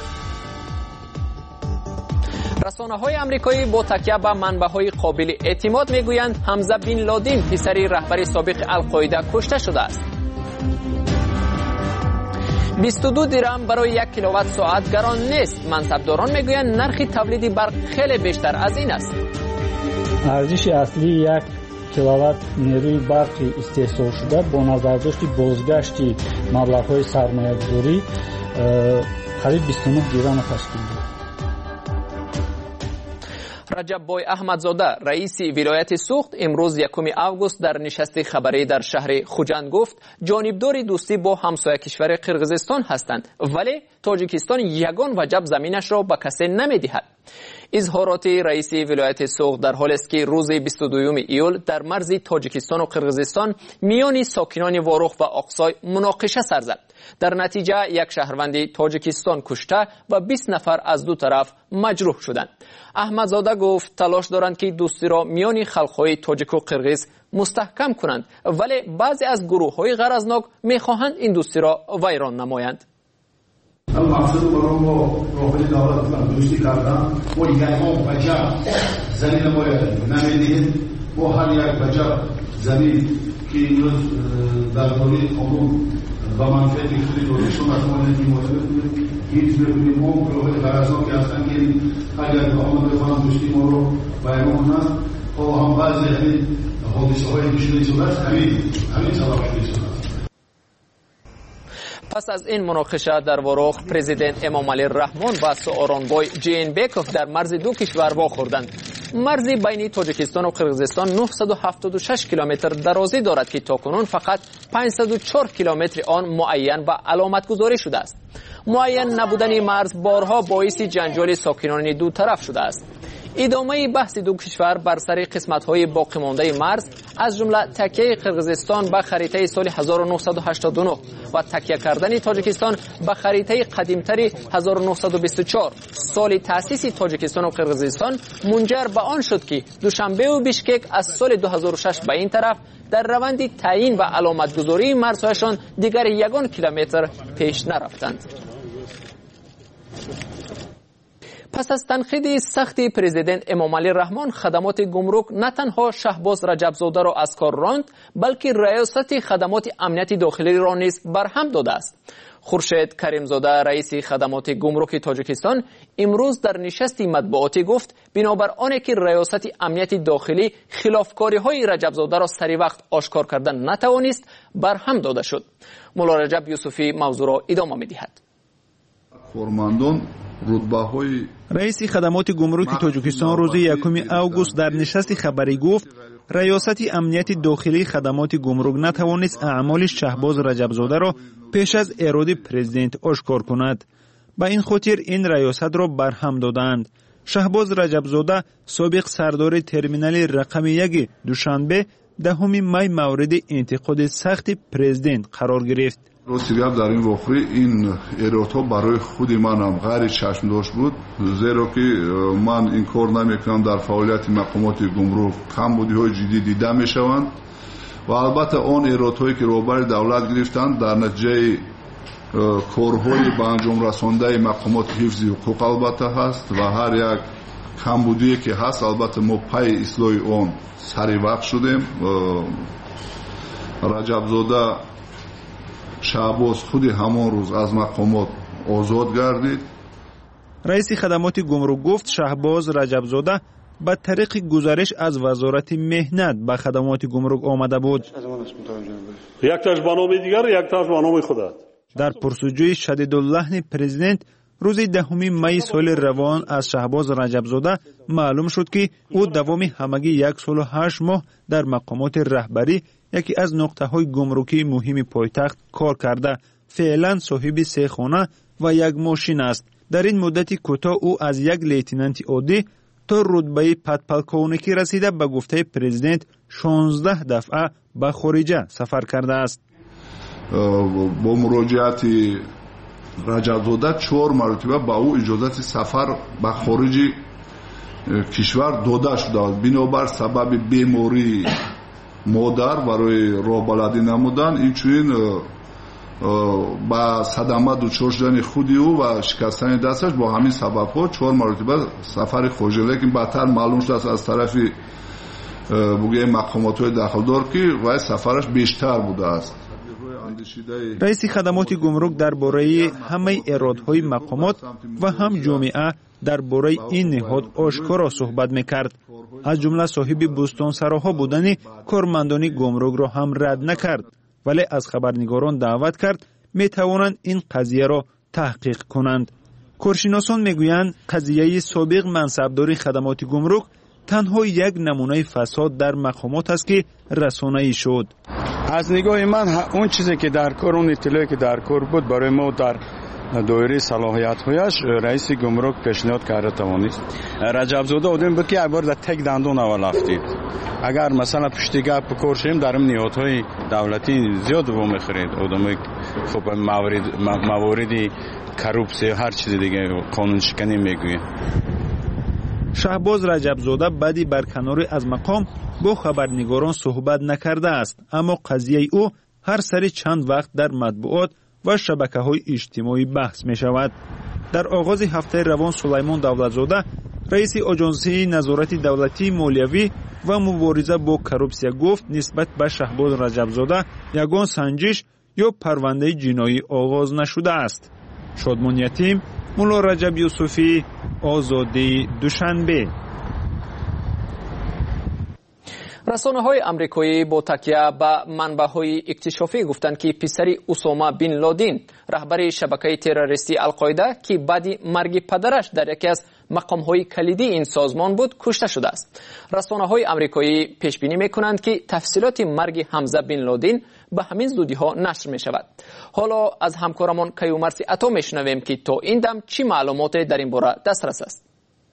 رسانه‌های آمریکایی با تکیه به منبع‌های قابل اعتماد میگویند حمزه بن لادن پسری رهبر سابق القاعده کشته شده است. بیست و دو درهم برای یک کیلووات ساعت گران نیست. منصبداران میگویند نرخ تولید برق خیلی بیشتر از این است. ارزش اصلی یک کیلووات نیروی برقی استحصال شده با نظرداشت بازگشت مبلغ‌های سرمایه‌گذاری قریب بیست و نه درهم تشکیل می‌دهد. رجب بای احمدزاده رئیس ولایت سوخت امروز یکم آگوست در نشست خبری در شهر خوجند گفت جانبدار دوستی با همسایه کشور قرقیزستان هستند، ولی تاجیکستان یگان وجب زمینش را به کسی نمیدهد. اظهارات رئیس ولایت سوخت در حالی است که روز بیست و دوم ایول در مرز تاجیکستان و قرقیزستان میان ساکنان واروخ و آقسای مناقشه سر زد. در نتیجه یک شهروند تاجیکستان کشته و بیست نفر از دو طرف مجروح شدند. احمدزاده گفت تلاش دارند که دوستی را میان خلق‌های تاجیک و قرقیز مستحکم کنند، ولی بعضی از گروه‌های غرضناک می‌خواهند این دوستی را ویران نمایند. المقصود برای ما روحی دولت دوستی کردن و یکم وجب زمین باید نمیدیم و هر یک وجب زمین که امروز در دوری قانون و منفعت خیلی دوریشون از ما نمیدیم هیچ بکنیم ما روحی غرضناکی هستن که اگر آمد بخوانم دوستی ما رو بیرون کنند و هم بعضی همین حادثه های نشده شده است همین همین سبب شده شده. پس از این مناقشه در واروخ پرزیدنت امام علی رحمان و سوارانبای جین بیکوف در مرز دو کشور واخوردند. مرز بین تاجیکستان و قرقیزستان نهصد و هفتاد و شش کیلومتر درازی دارد که تاکنون فقط پانصد و چهار کیلومتر آن معین و علامت گذاری شده است. معین نبودن مرز بارها باعث جنجال ساکنان دو طرف شده است. ادامه بحث دو کشور بر سر قسمت‌های باقی مانده مرز از جمله تکیه قرقیزستان به خریطه سال هزار و نهصد و هشتاد و نه و تکیه کردن تاجیکستان به خریطه قدیمتر هزار و نهصد و بیست و چهار سال تأسیس تاجیکستان و قرقیزستان منجر به آن شد که دوشنبه و بیشکک از سال دو هزار و شش به این طرف در روند تعیین و علامتگذاری مرزهایشان دیگر یگان کیلومتر پیش نرفتند. پس از تنقید سخت پرزیدنت امام علی رحمان خدمات گمرک نه تنها شهباز رجبزاده را از کار راند، بلکه ریاست خدمات امنیتی داخلی را نیز برهم داده است. خورشید کریمزاده رئیس خدمات گمرک تاجیکستان امروز در نشستی مطبوعاتی گفت بنابر آنکه که ریاست امنیتی داخلی خلافکاری های رجبزاده را سری وقت آشکار کردن نتوانست برهم داده شد. مولا رجب یوسفی موضوع را ادامه می‌دهد. فرماندون رئیس خدمات گمرک تاجیکستان روز یکم آگوست در نشست خبری گفت ریاست امنیت داخلی خدمات گمرک نتوانست اعمال شهباز رجبزاده را پیش از اراده پرزیدنت آشکار کند. به این خاطر این ریاست را برهم دادند. شهباز رجبزاده سابق سردار ترمینال رقم یک دوشنبه دهم می مورد انتقاد سخت پرزیدنت قرار گرفت. راستی گپ در این واقعه این ایرادها برای خود من هم غیر چشمداشت بود، زیرا که من این کار نمیکنم در فعالیت مقامات گمرک کمبودی‌های جدی دیده میشوند و البته آن ایرادهایی که روبر دولت گرفتند در نتیجه کارهای به انجام رسانده مقامات حفظ حقوق البته هست و هر یک کمبودی که هست البته ما پای اصلاح آن سری وقت شدیم. رجبزاده شهباز خود همان روز از مقامات آزاد گردید. رئیس خدمات گمرک گفت شهباز رجبزاده به طریق گزارش از وزارت مهنت به خدمات گمرک آمده بود. یک تاش به نام دیگر، یک تاش به نام خود. در پرسجوی شدیداللحن پرزیدنت روز دهم می سال روان از شهباز رجبزاده معلوم شد که او دوام همگی یک سال و هشت ماه در مقامات رهبری یکی از نقطه‌های گمرکی مهم پایتخت کار کرده. فعلا صاحب سه خانه و یک ماشین است. در این مدت کوتاه او از یک لیتنانت عادی تا رتبه پدپلکونیکی رسیده به گفته پرزیدنت شانزده دفعه به خارجه سفر کرده است. با مراجعت رجبزاده چهار مرتبه با او اجازت سفر به خارج کشور داده شده. بنابر سبب بیماری مادر برای راه بلدی نمودن اینچنین با صدمه دچار شدن خودی او و شکستن دستش با همین سبب ها چهار مرتبه سفر خارج، لیکن بعدتر معلوم شد از طرف بگه مقامات های داخلدار که وای سفرش بیشتر بوده است. رئیس خدمات گمرک درباره همه ارادهای مقامات و هم جامعه درباره این نهاد آشکارا صحبت میکرد. از جمله صاحب بستانسراها بودن کارمندان گمرک را هم رد نکرد، ولی از خبرنگاران دعوت کرد میتوانند این قضیه را تحقیق کنند. کارشناسان میگویند قضیه سابق منصبداری خدمات گمرک تنها یک نمونه فساد در مقامات است که رسانه‌ای شد. از نگاه من اون چیزی که در کار، اون اطلاعی که در کار بود برای ما در دایره صلاحیت هایش رئیس گمرک پیشنهاد کرده توانست. رجبزاده آدم بود که اگر در تک دندون اول افتید. اگر مثلا پشت گپ کار شیم در این نهادهای دولتی زیاد رو میخرید آدمای خب موارد مواردی کروپسی هر چیز دیگه قانون شکنی میگویه. شهباز رجبزاده بعدی برکناری از مقام با خبرنگاران صحبت نکرده است، اما قضیه او هر سری چند وقت در مطبوعات و شبکه‌های اجتماعی بحث می شود. در آغاز هفته روان سلیمان دولتزاده رئیس آژانسی نظارت دولتی مالیوی و مبارزه با کروپسیا گفت نسبت به شهباز رجبزاده یگان سنجش یا پرونده جنایی آغاز نشده است. شادمان یتیم، مولا رجب یوسفی، آزادی، دوشنبه. رسانه‌های آمریکایی با تکیه به منبع‌های اکتشافی گفتند که پسری اسامه بن لادن رهبر شبکه تروریستی القاعده که بعد مرگ پدرش در یکی از مقام‌های کلیدی این سازمان بود کشته شده است. رسانه‌های آمریکایی پیش بینی می‌کنند که تفصیلات مرگ حمزه بن لادن به همین زودی‌ها نشر می‌شود. حالا از همکارمان کیومرثی عطا می‌شنویم که تا این دم چه معلوماتی در این باره دسترس است.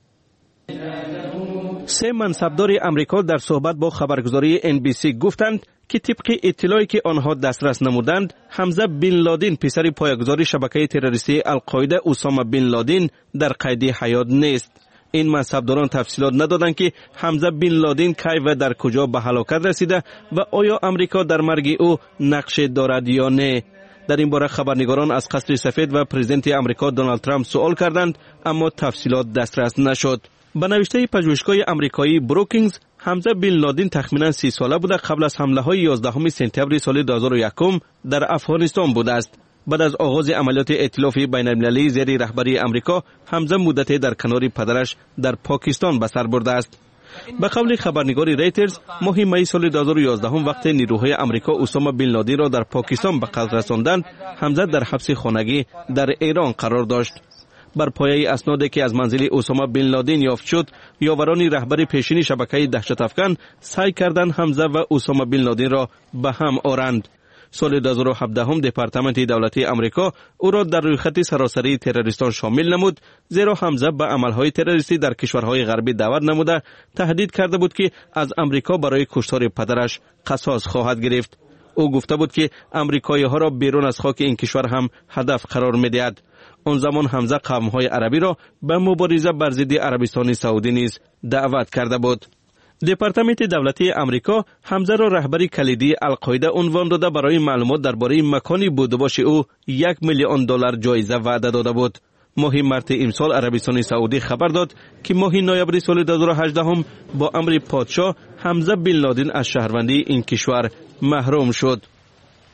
سه منصبدار امریکا در صحبت با خبرگزاری ان بی سی گفتند که طبق اطلاعی که آنها دسترس نمودند حمزه بن لادن پسر پایه‌گذار شبکه تروریستی القاعده اسامه بن لادن در قید حیات نیست. این منصبداران تفصیلات ندادند که حمزه بن لادن کی و در کجا به هلاکت رسیده و آیا امریکا در مرگ او نقش دارد یا نه. در این باره خبرنگاران از قصر سفید و پرزیدنت امریکا دونالد ترامپ سوال کردند، اما تفصیلات دسترس نشد. به نوشته پژوهشگاه امریکایی بروکینگز، حمزه بن لادن تخمینا سی ساله بوده قبل از حمله های یازدهم سپتامبر سال دو هزار و یک در افغانستان بوده است. بعد از آغاز عملیات ائتلاف بین المللی زیر رهبری امریکا، حمزه مدتی در کنار پدرش در پاکستان به سر برده است. به قول خبرنگاری ریترز، ماه می سال دو هزار و یازده وقت نیروهای امریکا اسامه بن لادن را در پاکستان به قتل رساندند، حمزه در حبس خانگی در ایران قرار داشت. بر پایه اسنادی که از منزل اسامه بن لادن یافت شد، یاوران رهبر پیشین شبکه دهشت افکن سعی کردند حمزه و اسامه بن لادن را به هم آورند. سال دو هزار و هفده دپارتمنت دولتی امریکا او را در رویخط سراسری تروریستان شامل نمود، زیرا حمزه به عملهای تروریستی در کشورهای غربی دعوت نموده تهدید کرده بود که از امریکا برای کشتار پدرش قصاص خواهد گرفت. او گفته بود که امریکایی ها را بیرون از خاک این کشور هم هدف قرار می‌دهد. آن زمان حمزه قوم‌های عربی را به مبارزه بر ضد عربستان سعودی نیز دعوت کرده بود. دپارتمنت دولتی امریکا حمزه را رهبری کلیدی القاعده عنوان داده برای معلومات درباره مکانی بودباش او یک میلیون دلار جایزه وعده داده بود. ماه مارس امسال عربستان سعودی خبر داد که ماه نوامبر سال دو هزار و هجده هم با امر پادشاه حمزه بن لادن از شهروندی این کشور محروم شد.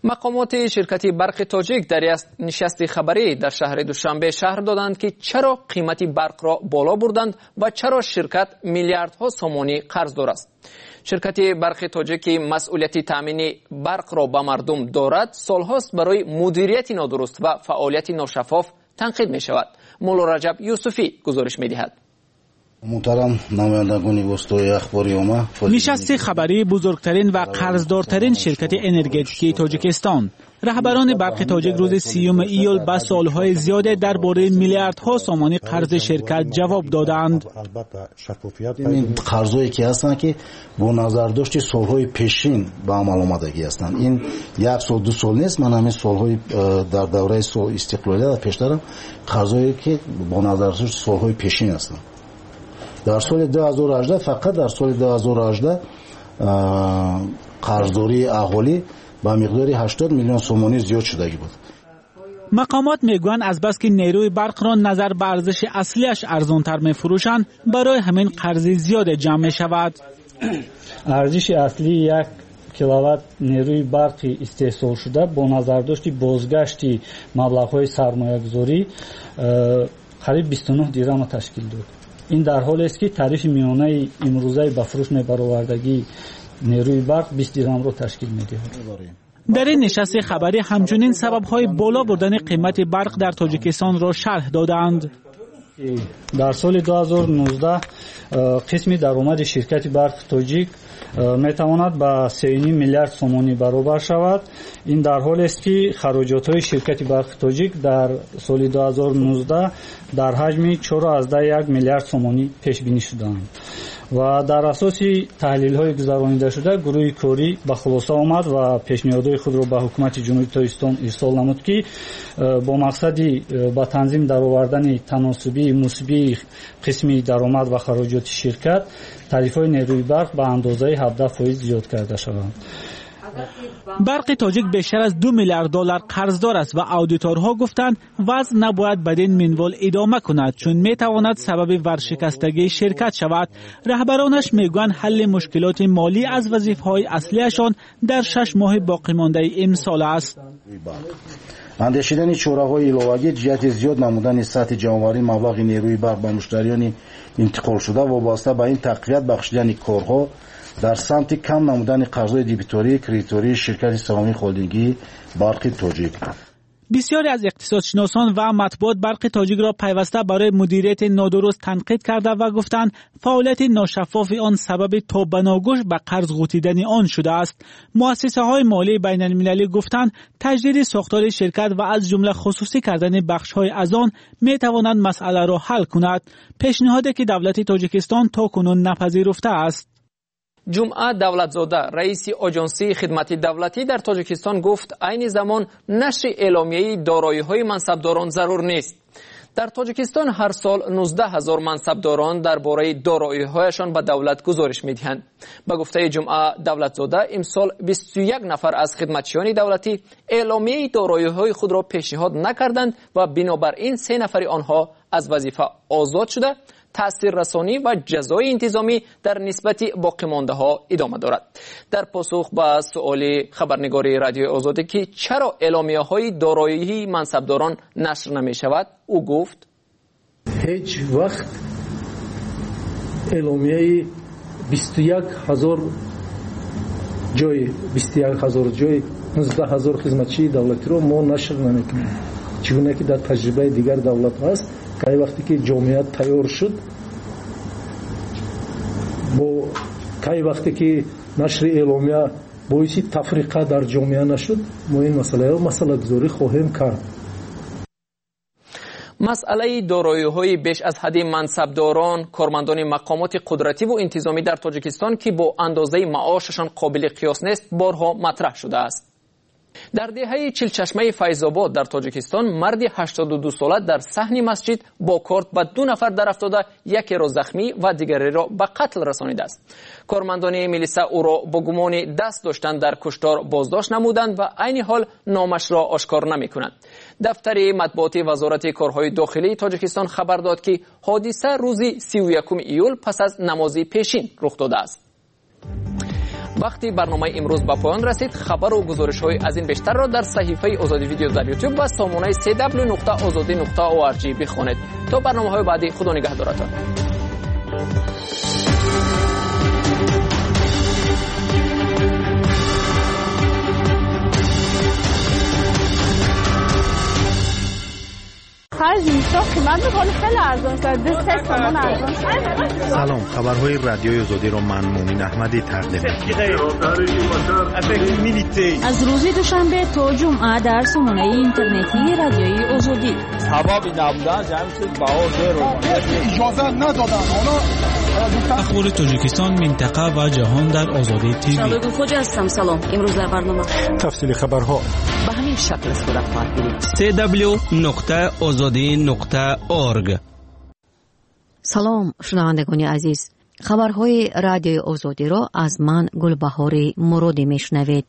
مقامات شرکت برق تاجیک در نشست خبری در شهر دوشنبه شهر دادند که چرا قیمت برق را بالا بردند و چرا شرکت میلیاردها سومانی قرض دار است. شرکت برق تاجیک که مسئولیت تامین برق را به مردم دارد، سالهاست برای مدیریت نادرست و فعالیت ناشفاف تنقید می شود. مولا رجب یوسفی گزارش می دهد. محترم نمایندگان وسطای اخباری اوما، نشست خبری بزرگترین و قرضدارترین شرکت انرژتیکی تاجیکستان. رهبران برق تاجیک روز سیوم ایول با سالهای زیاده درباره میلیاردها سومانی قرض شرکت جواب دادند. این قرضایی که هستند که با نظر داشت سالهای پیشین به عمل آمدگی هستند. این یک سال دو سال نیست، من همین سالهای در دوره استقلالیت پیشترم قرضایی که با نظر داشت سالهای پیشین هستند. در سال دو هزار و هجده فقط در سال دو هزار و هجده قرضداری اهالی با مقداری هشتاد میلیون سومانی زیاد شدگی بود. مقامات میگویند از بس که نیروی برق را نظر به ارزش اصلیش ارزانتر میفروشند، برای همین قرض زیاد جمع می شود. ارزش اصلی یک کیلووات نیروی برق استحصال شده با نظر داشت بازگشت مبلغ‌های سرمایه‌گذاری قریب بیست و نه درم تشکیل داد. این در حالی است که تعریف میانه امروزه به فروش برآوردگی نیروی برق بیست درم را تشکیل می‌دهد. در این نشست خبری همچنین سبب‌های بالا بردن قیمت برق در تاجیکستان را شرح دادند. در سال دو هزار و نوزده قسم درآمد شرکت برق تاجیک میتواند به سه و نیم میلیارد سومانی برابر شود. این در حالی است که خراجات‌های شرکت برق تاجیک در سال دو هزار و نوزده در حجم چهار و یک میلیارد سومانی پیش بینی شدند و در اساس تحلیل‌های گذرانیده شده گروه کاری به خلاصه آمد و پیشنهادهای خود را به حکومت جمهوری تاجیکستان ارسال نمود که با مقصد به تنظیم درآوردن تناسبی مثبت قسم درآمد و خراجات شرکت تعرفه‌های نیروی برق به اندازه هفده فیصد زیاد کرده شود. برق تاجیک بیشتر از دو میلیارد دلار قرضدار است و اودیتورها گفتند وضع نباید بدین منوال ادامه کند چون میتواند سبب ورشکستگی شرکت شود. رهبرانش میگویند حل مشکلات مالی از وظیفه‌های اصلیشان در شش ماه باقی مانده امسال است. اندیشیدن چاره‌های علاوه‌ای جهت زیاد نمودن سطح جمع‌آوری مبلغ نیروی برق به مشتریان انتقال شده وابسته به این تقویت بخشیدن کارها در سمت کم نمودن قرض‌های دیبیتوری کریدیتوری شرکت سهامی هلدینگی برق تاجیک. بسیاری از اقتصادشناسان و مطبوعات برق تاجیک را پیوسته برای مدیریت نادرست تنقید کرده و گفتند فعالیت ناشفاف آن سبب تا بناگوش به قرض غوطیدن آن شده است. مؤسسه‌های مالی بین‌المللی گفتند تجدید ساختار شرکت و از جمله خصوصی کردن بخش‌های از آن می‌تواند مسئله را حل کند، پیشنهادی که دولت تاجیکستان تاکنون نپذیرفته است. جمعه دولتزاده رئیس آژانسی خدمت دولتی در تاجیکستان گفت عین زمان نشر اعلامیه دارایی‌های منصبداران ضرور نیست. در تاجیکستان هر سال نوزده هزار منصبداران درباره دارایی‌هایشان به دولت گزارش می‌دهند. به گفته جمعه دولتزاده امسال بیست و یک نفر از خدمتچیان دولتی اعلامیه دارایی‌های خود را پیشنهاد نکردند و بنابراین سه نفر آنها از وظیفه آزاد شده. تأثیر رسانی و جزای انتظامی در نسبت باقی مانده ها ادامه دارد. در پاسخ به سؤال خبرنگاری رادیو آزادی که چرا اعلامیه های دارایی منصبداران نشر نمی شود، او گفت هیچ وقت اعلامیه بیست و یک هزار جای بیست و یک هزار جای نوزده هزار خدمتچی دولتی رو ما نشر نمیکنیم. چگونه که در تجربه دیگر دولت هست که وقتی که جامعیت تیار شد با که وقتی که نشر اعلامیه باعث تفریقه در جامعه نشد ما این مسئله رو مسئله گذاری خواهیم کرد. مسئله دارایی‌های بیش از حد منصبداران، کارمندان مقامات قدرتی و انتظامی در تاجیکستان که با اندازه معاششان قابل قیاس نیست بارها مطرح شده است. در دهه چلچشمه فیض‌آباد در تاجیکستان مردی هشتاد و دو ساله در صحن مسجد با کارت به دو نفر در افتاده یکی را زخمی و دیگری را به قتل رسانیده است. کارمندان میلیسا او را با گمان دست داشتن در کشتار بازداشت نمودند و عین حال نامش را آشکار نمی‌کنند. دفتر مطبوعاتی وزارت کارهای داخلی تاجیکستان خبر داد که حادثه روز سی و یکم ایول پس از نماز پیشین رخ داده است. وقتی برنامه امروز به پایان رسید، خبر و گزارش‌های از این بیشتر را در صحیفه آزادی ویدیو در یوتیوب و سامانه سی دبلیو نقطه آزادی نقطه او ار جی بخوانید. تا برنامه‌های بعدی، خدا نگهدارتان. سلام، خبرهای رادیوی آزادی را من مومن احمدی تقدیم می‌کنم. از روز دوشنبه تا جمعه در سامانه اینترنتی رادیوی آزادی. سبب نبودن جمعیت بهار رو اجازه ندادن. اخبار تاجیکستان، منطقه و جهان در آزادی تیوی. شالوگو خوجا هستم. سلام. امروز در برنامه تفصیل خبرها به همین شکل صورت خواهد گرفت. سی دبلیو نقطه آزادی نقطه اورگ. سلام شنوندگان عزیز، خبرهای رادیوی آزادی را از من گلبهاری مرادی میشنوید.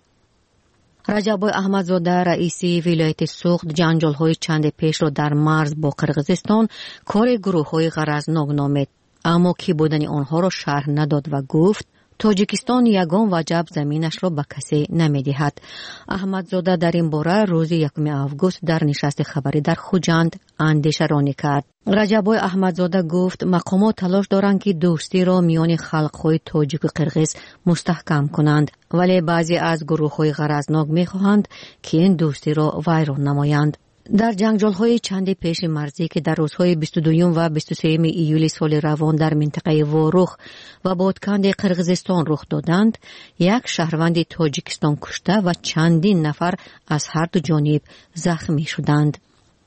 رجب احمدزاده رئیس ولایت سوخت جنجال‌های چند پیش را در مرز با قرقیزستان کار گروه‌های غرضناک نامید، اما کی بودن آنها را شرح نداد و گفت تاجیکستان یگان وجب زمینش را به کسی نمی‌دهد. احمدزاده در این باره روز یکم آگوست در نشست خبری در خوجند اندیشه رانی کرد. رجب احمدزاده گفت مقامات تلاش دارند که دوستی را میان خلق‌های تاجیک و قرقیز مستحکم کنند، ولی بعضی از گروه‌های غرضناک می‌خواهند که این دوستی را ویران نمایند. در جنجال‌های چند پیش مرزی که در روزهای بیست و دو و بیست و سه ایولی سال روان در منطقه واروخ و بادکند قرقیزستان رخ دادند، یک شهروند تاجیکستان کشته و چندین نفر از هر دو جانب زخمی شدند.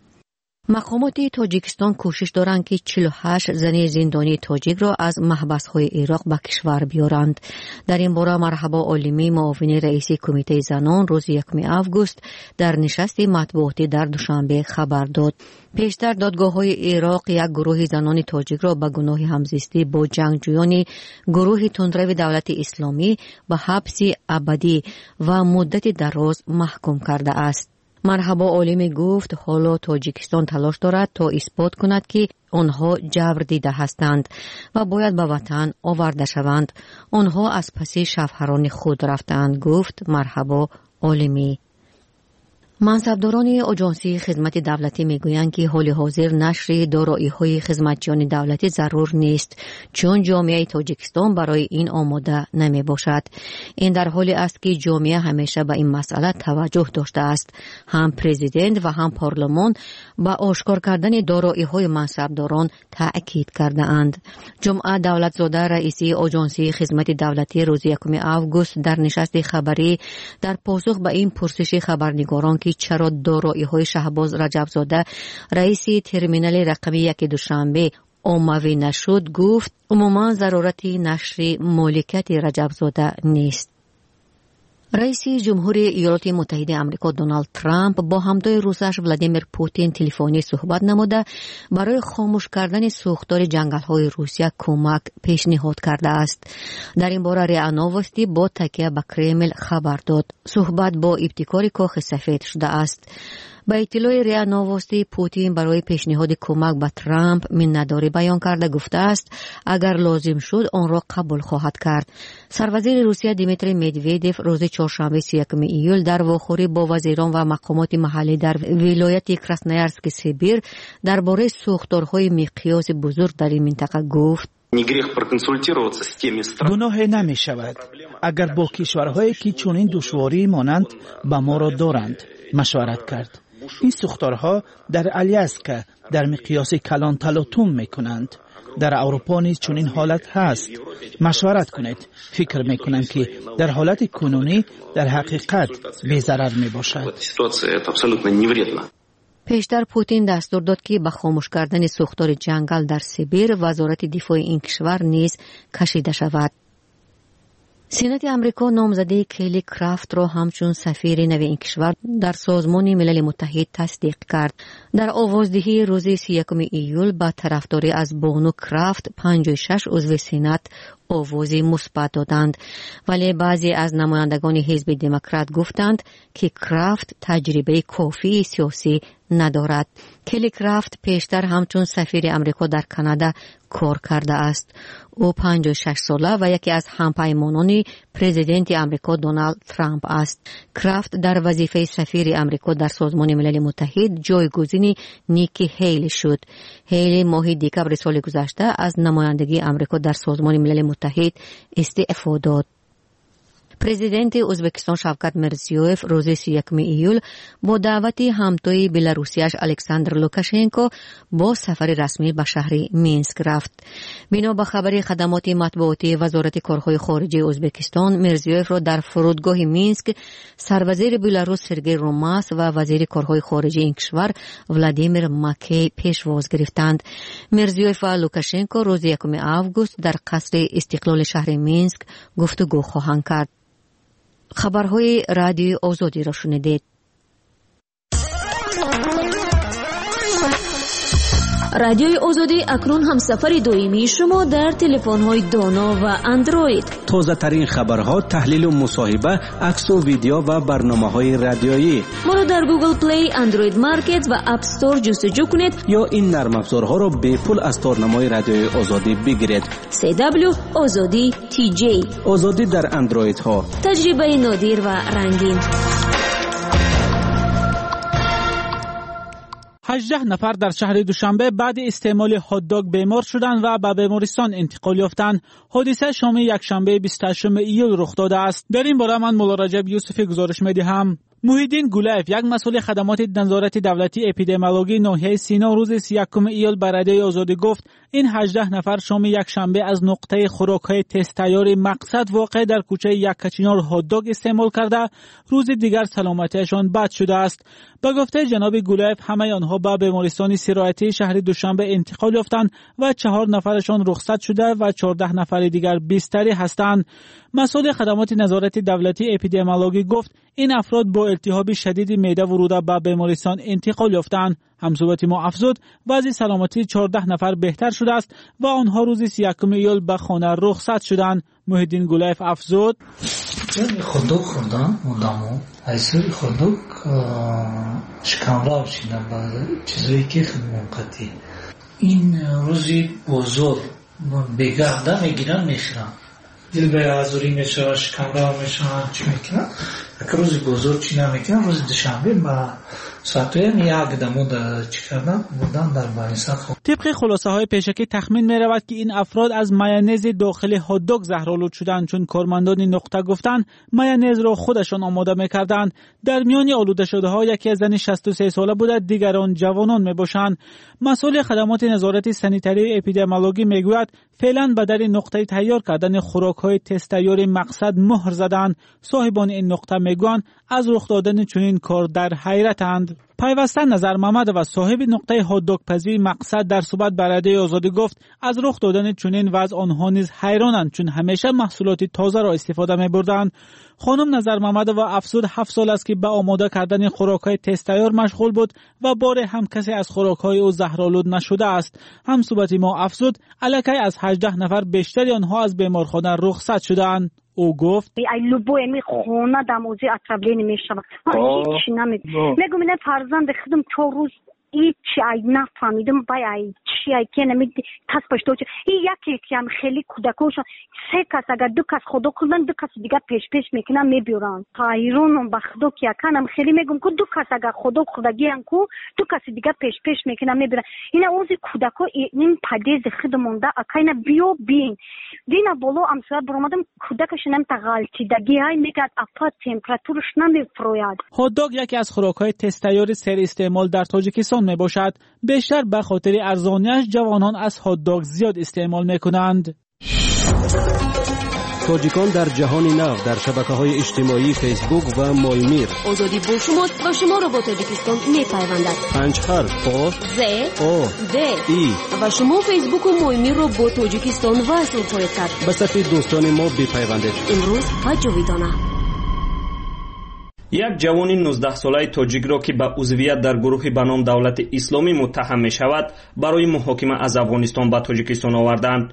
مقامات تاجیکستان کوشش دارند که چهل و هشت زن زندانی تاجیک را از محبس‌های عراق به کشور بیارند. در این باره مرحبا عالمی معاون رئیس کمیته زنان روز یکم آگوست در نشست مطبوعاتی در دوشنبه خبر داد. پیشتر دادگاه‌های عراق یک گروه زنان تاجیک را به گناه همزیستی با جنگجویان گروه تندرو دولت اسلامی به حبس ابدی و مدت دراز محکوم کرده است. مرحبا عالمی گفت حالا تاجیکستان تلاش دارد تا اثبات کند که آنها جبر دیده هستند و باید به وطن آورده شوند. آنها از پس شوهران خود رفتند، گفت مرحبا عالمی. منصبداران آژانسی خدمت دولتی میگویند که حال حاضر نشر دارایی‌های خدمتیان دولتی ضرور نیست، چون جامعه تاجیکستان برای این آماده نمی باشد. این در حالی است که جامعه همیشه به این مسئله توجه داشته است. هم پرزیدنت و هم پارلمان با آشکار کردن دارایی‌های منصبداران تأکید کرده اند. جمعه دولتزاده رئیس آژانسی خدمت دولتی روز یکم آگوست در نشست خبری در پاسخ به این پرسش خبرنگاران که چرا دارایی‌های شهباز رجبزاده رئیس ترمینال رقمی یک دوشنبه عمومی نشد، گفت عموما ضرورت نشر مالکیت رجبزاده نیست. رئیس جمهوری ایالات متحده آمریکا دونالد ترامپ با همدای روسش ولادیمیر پوتین تلفنی صحبت نموده برای خاموش کردن سوختار جنگل‌های روسیه کمک پیشنهاد کرده است. در این باره ریا نووستی با تکیه به کرمل خبر داد صحبت با ابتکار کاخ سفید شده است. با اطلاع ریا نووستی پوتین برای پیشنهاد کمک به ترامپ منتداری بیان کرده گفته است اگر لازم شد آن را قبول خواهد کرد. سروزیر روسیه دیمیتری مدویدف روز چهارشنبه سی و یک ایول در واخوری با وزیران و مقامات محلی در ولایت کراسنویارسک سیبیر درباره سوختارهای مقیاس بزرگ در این منطقه گفت گناه نمی شود اگر با کشورهایی که چنین دشواری مانند به ما را دارند مشورت کرد. این سوختارها در الیاسکا در مقیاس کلان تلاطم می کنند. در اروپا نیز چنین حالت هست. مشورت کنید. فکر می کنم که در حالت کنونی در حقیقت بی ضرر می باشد. پیشتر پوتین دستور داد که به خاموش کردن سوختار جنگل در سیبیر وزارت دفاع این کشور نیز کشیده شود. سنت امریکا نامزدی کلی کرافت را همچون سفیر نو این کشور در سازمان ملل متحد تصدیق کرد. در آوازدهی روز سی و یک ایول با طرفداری از بانو کرافت پنجاه و شش عضو سنت آوازی مثبت دادند، ولی بعضی از نمایندگان حزب دموکرات گفتند که کرافت تجربه کافی سیاسی ندارد. کلی کرافت پیشتر همچون سفیر امریکا در کانادا کار کرده است. او پنجاه و شش ساله و یکی از همپیمانان پرزیدنت امریکا دونالد ترامپ است. کرافت در وظیفه سفیر امریکا در سازمان ملل متحد جایگزین نیکی هیلی شد. هیلی ماه دکبر سال گذشته از نمایندگی امریکا در سازمان ملل متحد استعفا داد. پرزیدنت ازبکستان شوکت میرزیویف روز سی و یکم ایول با دعوت همتای بلاروسیش الکساندر لوکاشنکو با سفر رسمی به شهر مینسک رفت. بنا به خبر خدمات مطبوعاتی وزارت کارهای خارجه ازبکستان، میرزیویف را در فرودگاه مینسک سروزیر بلاروس سرگئی روماس و وزیر کارهای خارجه این کشور ولادیمیر ماکی پیشواز گرفتند. میرزیویف و لوکاشنکو روز یکم آگوست در قصر استقلال شهر مینسک گفتگو خواهند کرد. خبرهای رادیوی آزادی را شنیدید. رادیوی آزادی اکنون هم سفر دائمی شما در تلفن‌های دانا و اندروید. تازه ترین خبرها، تحلیل و مصاحبه، عکس و ویدیو و برنامه‌های رادیویی. ما را در گوگل پلی، اندروید مارکت و اپ استور جستجو کنید یا این نرم افزارها را به پول از تارنمای رادیوی آزادی بگیرید. سی دبلیو آزادی تی جی. آزادی در اندروید ها. تجربه نادر و رنگین. هجده نفر در شهر دوشنبه بعد استعمال هات داگ بیمار شدند و به بیمارستان انتقال یافتند. حادثه شام یکشنبه بیست و هشتم ایول رخ داده است. در این باره من مولا رجب یوسفی گزارش می‌دهم. محیدین گولایف، یک مسئول خدمات نظارت دولتی اپیدمیولوژی ناحیه سینا، روز سی و یکم ایول به رادیوی آزادی گفت این هجده نفر شام یکشنبه از نقطه خوراک‌های تست تیار مقصد واقع در کوچه یکچینار هات داگ استعمال کرده، روز دیگر سلامتیشان بد شده است. به گفته جناب گولایف، همه آنها به بیمارستان سرایتی شهر دوشنبه انتقال یافتند و چهار نفرشان رخصت شده و چهارده نفر دیگر بستری هستند. مسئول خدمات نظارت دولتی اپیدمیولوژی گفت این افراد با التهاب شدید معده ورود به بیمارستان انتقال یافتند. همصحبت ما افزود وضع سلامتی چهارده نفر بهتر شده است و آنها روز سی و یکم ایول به خانه رخصت شدند. محیدین گولایف افزود خودک خوردن مدامو ایسوری خودک شکمرا بشینن بعد چیزایی که خیلی موقتی این روزی بزرگ بگرده میگیرن میخرن دل به ازوری میشه شکمرا میشن چی میکنن اگر روزی بزرگ چی نمیکنن روز دوشنبه با ساعتوی میاد دمود چی کردن بودن در بانیسا. طبق خلاصه های پیشکی تخمین می رود که این افراد از مایونز داخل هات داگ زهرآلود شدند، چون کارمندان نقطه گفتند مایونز را خودشان آماده میکردند. در میان آلوده شده ها یکی از زن شصت و سه ساله بوده، دیگران جوانان می باشند. مسئول خدمات نظارت سانیتری اپیدمیولوژی میگوید فعلا به در نقطه تیار کردن خوراک های تست تیار مقصد مهر زدند. صاحبان این نقطه میگویند از رخ دادن چنین کار در حیرتند. پیوسته نظر محمد و صاحب نقطه هات داگ پزی مقصد در صحبت با رادیوی آزادی گفت از رخ دادن چنین وضع آنها نیز حیرانند، چون همیشه محصولات تازه را استفاده می‌بردند. خانم نظر محمد و افزود هفت سال است که به آماده کردن خوراک‌های تست تیار مشغول بود و بار هم کسی از خوراک‌های او زهرآلود نشده است. هم صحبت ما افزود الکی از هجده نفر بیشتری آنها از بیمارخانه رخصت شدند. او گفت ای لوبو می خونه دموزی اترابلین میشم هیچ نمیگم میگم نه فرزند خودم چهار روز هیچ ای نفهمیدم بای ای چی ای که نمیدی کس پشتو این یکی یکی هم خیلی کودکوش سه کس اگر دو کس خدا کردن دو کس دیگه پیش پیش میکنن میبیرن قایرون و خدا که کنم خیلی میگم که دو کس اگر خدا خداگی ان کو دو کس دیگه پیش پیش میکنن میبیرن این اوزی کودکو این پدیز خودمون دا اکاینا بیو بین دینا بولو امسال برامدم کودکش نم تغالتی دگی های میگه اپا تمپراتورش نمیفروید. هات داگ یکی از خوراک‌های تست تیار سر استعمال در تاجیکستان می باشد. بیشتر به خاطر ارزانیش جوانان از هات داگ زیاد استعمال میکنند. تاجیکان در جهان نو در شبکه‌های اجتماعی فیسبوک و مالمیر. آزادی با شماست و شما را با تاجیکستان میپیوندد. پنج حرف آ ز آ د ای و شما فیسبوک و مالمیر را با تاجیکستان وصل خواهید کرد. به صفحه دوستان ما بپیوندید. امروز و جاویدانه. یک جوان نوزده ساله تاجیک را که به عضویت در گروهی به نام دولت اسلامی متهم می شود برای محاکمه از افغانستان به تاجیکستان آوردند.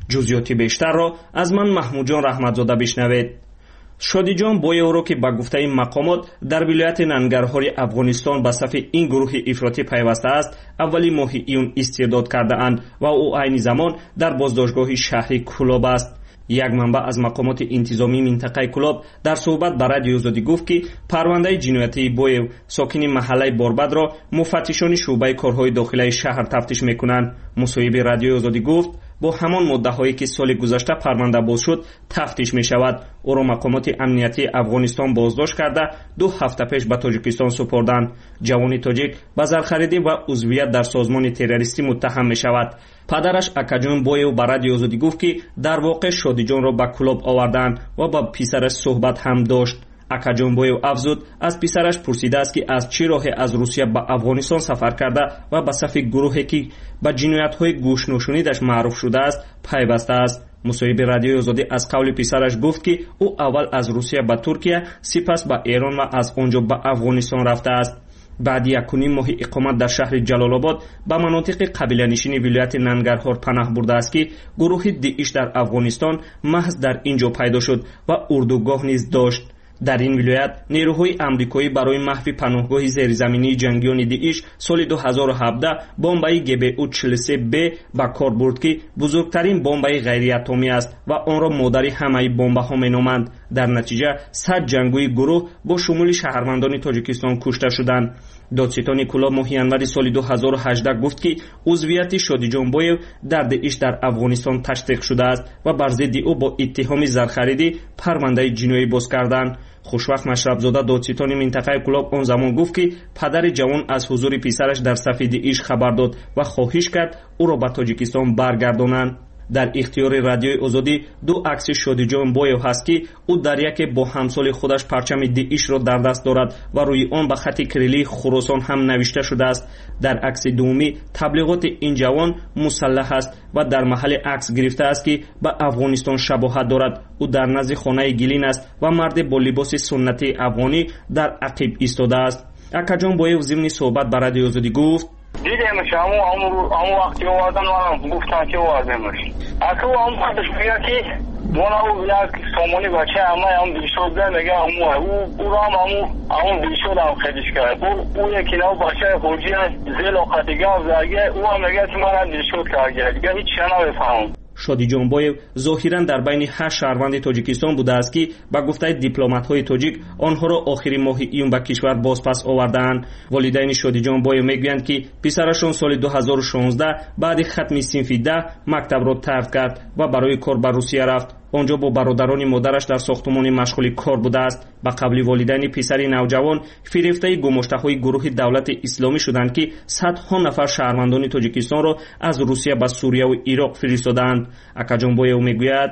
ҷузъиёти бештар ро аз ман маҳмудҷон раҳматзода бишнавед. шодиҷон боеоро ки ба гуфтаи мақомот дар вилояти нангарҳори афғонистон ба сафи ин гурӯҳи ифротӣ пайваста аст, аввали моҳи июн истеъдод кардаанд ва ӯ айни замон дар боздоштгоҳи шаҳри Кӯлоб аст. як манбаъ аз мақомоти интизомии минтақаи Кӯлоб дар суҳбат ба радиои Озодӣ гуфт ки парвандаи ҷиноятии Боев сокини маҳаллаи Борбадро муфаттишони шуъбаи корҳои дохилаи шаҳр тафтиш мекунанд. мусоҳиби радиои Озодӣ гуфт бо ҳамон моддаҳое ки соли гузашта парванда боз шуд тафтиш мешавад. ӯро мақомоти амниятии Афғонистон боздошт карда ду ҳафта пеш ба Тоҷикистон супорданд. ҷавони тоҷик ба зархаридӣ ва узвият дар созмони террористӣ муттаҳам мешавад. падараш Акаҷон Боев ба радиои Озодӣ гуфт ки дар воқеъ Шодиҷонро ба Кӯлоб оварданд ва ба писараш суҳбат ҳам дошт. Акаҷон Боев афзуд аз писараш пурсидааст ки аз чӣ роҳе аз Русия ба Афғонистон сафар карда ва ба сафи гурӯҳе ки ба ҷиноятҳои гӯшнушунидаш маъруф шудааст пайваста аст. мусоҳиби радиои Озодӣ аз қавли писараш гуфт ки ӯ аввал аз Русия ба Туркия, сипас ба Эрон ва аз он ҷо ба Афғонистон рафтааст. баъди якуним моҳи иқомат дар шаҳри Ҷалолобод ба манотиқи қабиланишини вилояти Нангарҳор панаҳ бурдааст ки гурӯҳи Дииш дар Афғонистон маҳз дар ин ҷо пайдо шуд ва урдугоҳ низ дошт. дар ин вилоят нерӯҳои амрикоӣ барои маҳви паноҳгоҳи зеризаминии ҷангиёни Дииш соли ду ҳазору ҳабдаҳ бомбаи Г Б У чил и се Б ба кор бурд ки бузургтарин бомбаи ғайриатомӣ аст ва онро модари ҳамаи бомбаҳо меноманд. дар натиҷа сад ҷангӯи гурӯҳ бо шумули шаҳрвандони Тоҷикистон кушта шуданд. додситони Кӯлоб моҳи январи соли ду ҳазору ҳаждаҳ гуфт ки узвияти Шодиҷон Боев дар Дииш дар Афғонистон тасдиқ шудааст ва бар зидди ӯ бо иттиҳоми зархаридӣ парвандаи ҷиноӣ боз карданд. хушвақт Машрабзода додситони минтақаи Кӯлоб он замон гуфт ки падари ҷавон аз ҳузури писараш дар сафи Дииш хабар дод ва хоҳиш кард ӯро ба Тоҷикистон баргардонанд. дар ихтиёри радиои Озодӣ ду акси Шодиҷон Боев ҳаст ки ӯ дар яке бо ҳамсоли худаш парчами Диишро дар даст дорад ва рӯи он ба хати кириллии Хуросон ҳам навишта шудааст. дар акси дуввумӣ таблиғоти ин ҷавон мусаллаҳ аст ва дар маҳалли акс гирифтааст ки ба Афғонистон шабоҳат дорад. ӯ дар назди хонаи гилин аст ва марде бо либоси суннатии афғонӣ дар ақиб истодааст. Акаҷон Боев зимни суҳбат ба радиои Озодӣ гуфт: دیدمش همون همون وقتی اومدن منم گفتن که اومدمش اصلا هم خودش میگه که مونا او یک سامانی بچه همه هم بیشتر میگه همون او او هم همون همون بیشتر هم خیلیش کرد او او یکی نو بچه خوجی زیل و قدیگه و زرگه او هم میگه که من هم بیشتر کرده دیگه هیچ چه نمیفهمم. Шодиҷон Боев зоҳиран дар байни ҳашт шаҳрванди Тоҷикистон будааст ки ба гуфтаи дипломатҳои тоҷик онҳоро охири моҳи июн ба кишвар бозпас овардаанд. волидайни Шодиҷон Боев мегӯянд ки писарашон соли ду ҳазору шонздаҳ баъди хатми синфи даҳ мактабро тарк кард ва барои кор ба Русия рафт. он ҷо бо бародарони модараш дар сохтумоне машғули кор будааст. ба қавли волидайни писари навҷавон фирифтаи гумоштаҳои гурӯҳи давлати исломӣ шуданд ки садҳо нафар шаҳрвандони Тоҷикистонро аз Русия ба Сурияву Ироқ фиристодаанд. Акаҷон Боев мегӯяд: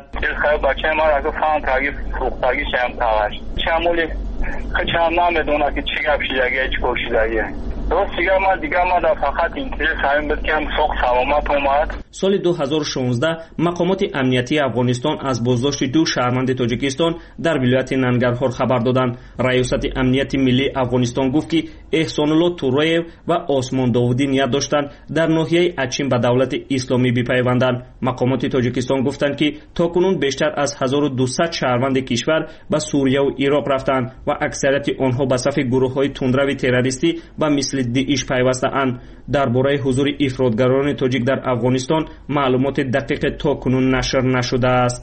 соли ду ҳазору шонздаҳ мақомоти амниятии Афғонистон аз боздошти ду шаҳрванди Тоҷикистон дар вилояти Нангарҳор хабар доданд. раёсати амнияти миллии Афғонистон гуфт ки Эҳсонулло Туроев ва Осмон Довудӣ ният доштанд дар ноҳияи Ачин ба давлати исломӣ бипайванданд. мақомоти Тоҷикистон гуфтанд ки токунун бештар аз ҳазору дусад шаҳрванди кишвар ба Сурияву Ироқ рафтанд ва аксарияти онҳо ба сафи гурӯҳҳои тундрави террористӣ ба мисли Дииш пайвастаанд. дар бораи ҳузури ифротгарони тоҷик дар Афғонистон маълумоти дақиқе то кунун нашр нашудааст.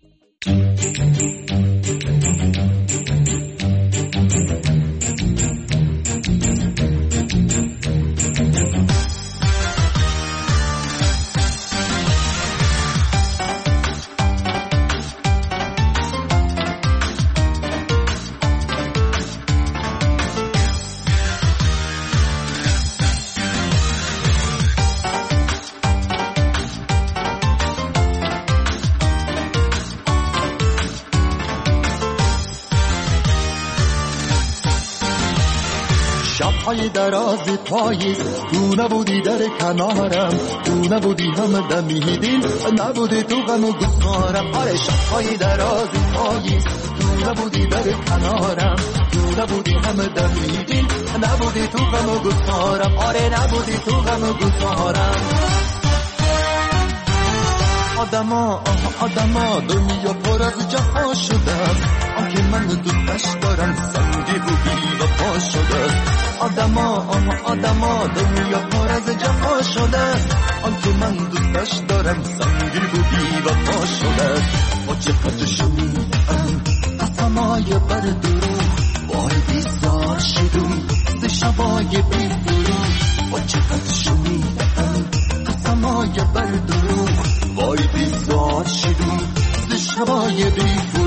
شب‌های دراز پاییز تو نبودی در کنارم، تو نبودی هم دمیدین، نبودی تو غم و گسارم. آره شب‌های دراز پاییز تو نبودی در کنارم، تو نبودی هم دمیدین، نبودی تو غم و گسارم. آره نبودی تو غم و گسارم. آدما آه آدما دنیا پر از جفا شده است آنکه من دوستش دارم سنگی و بی وفا شده است آدما آه آدما دنیا پر از جفا شده است آنکه من دوستش دارم سنگی و بی وفا شده است با چقدر شنیدم قسمای بر دروغ وای بیزار شدم ز شبای بی دروغ با چقدر شنیدم قسمای بر دروغ وای بیزار شدم ز شبای بی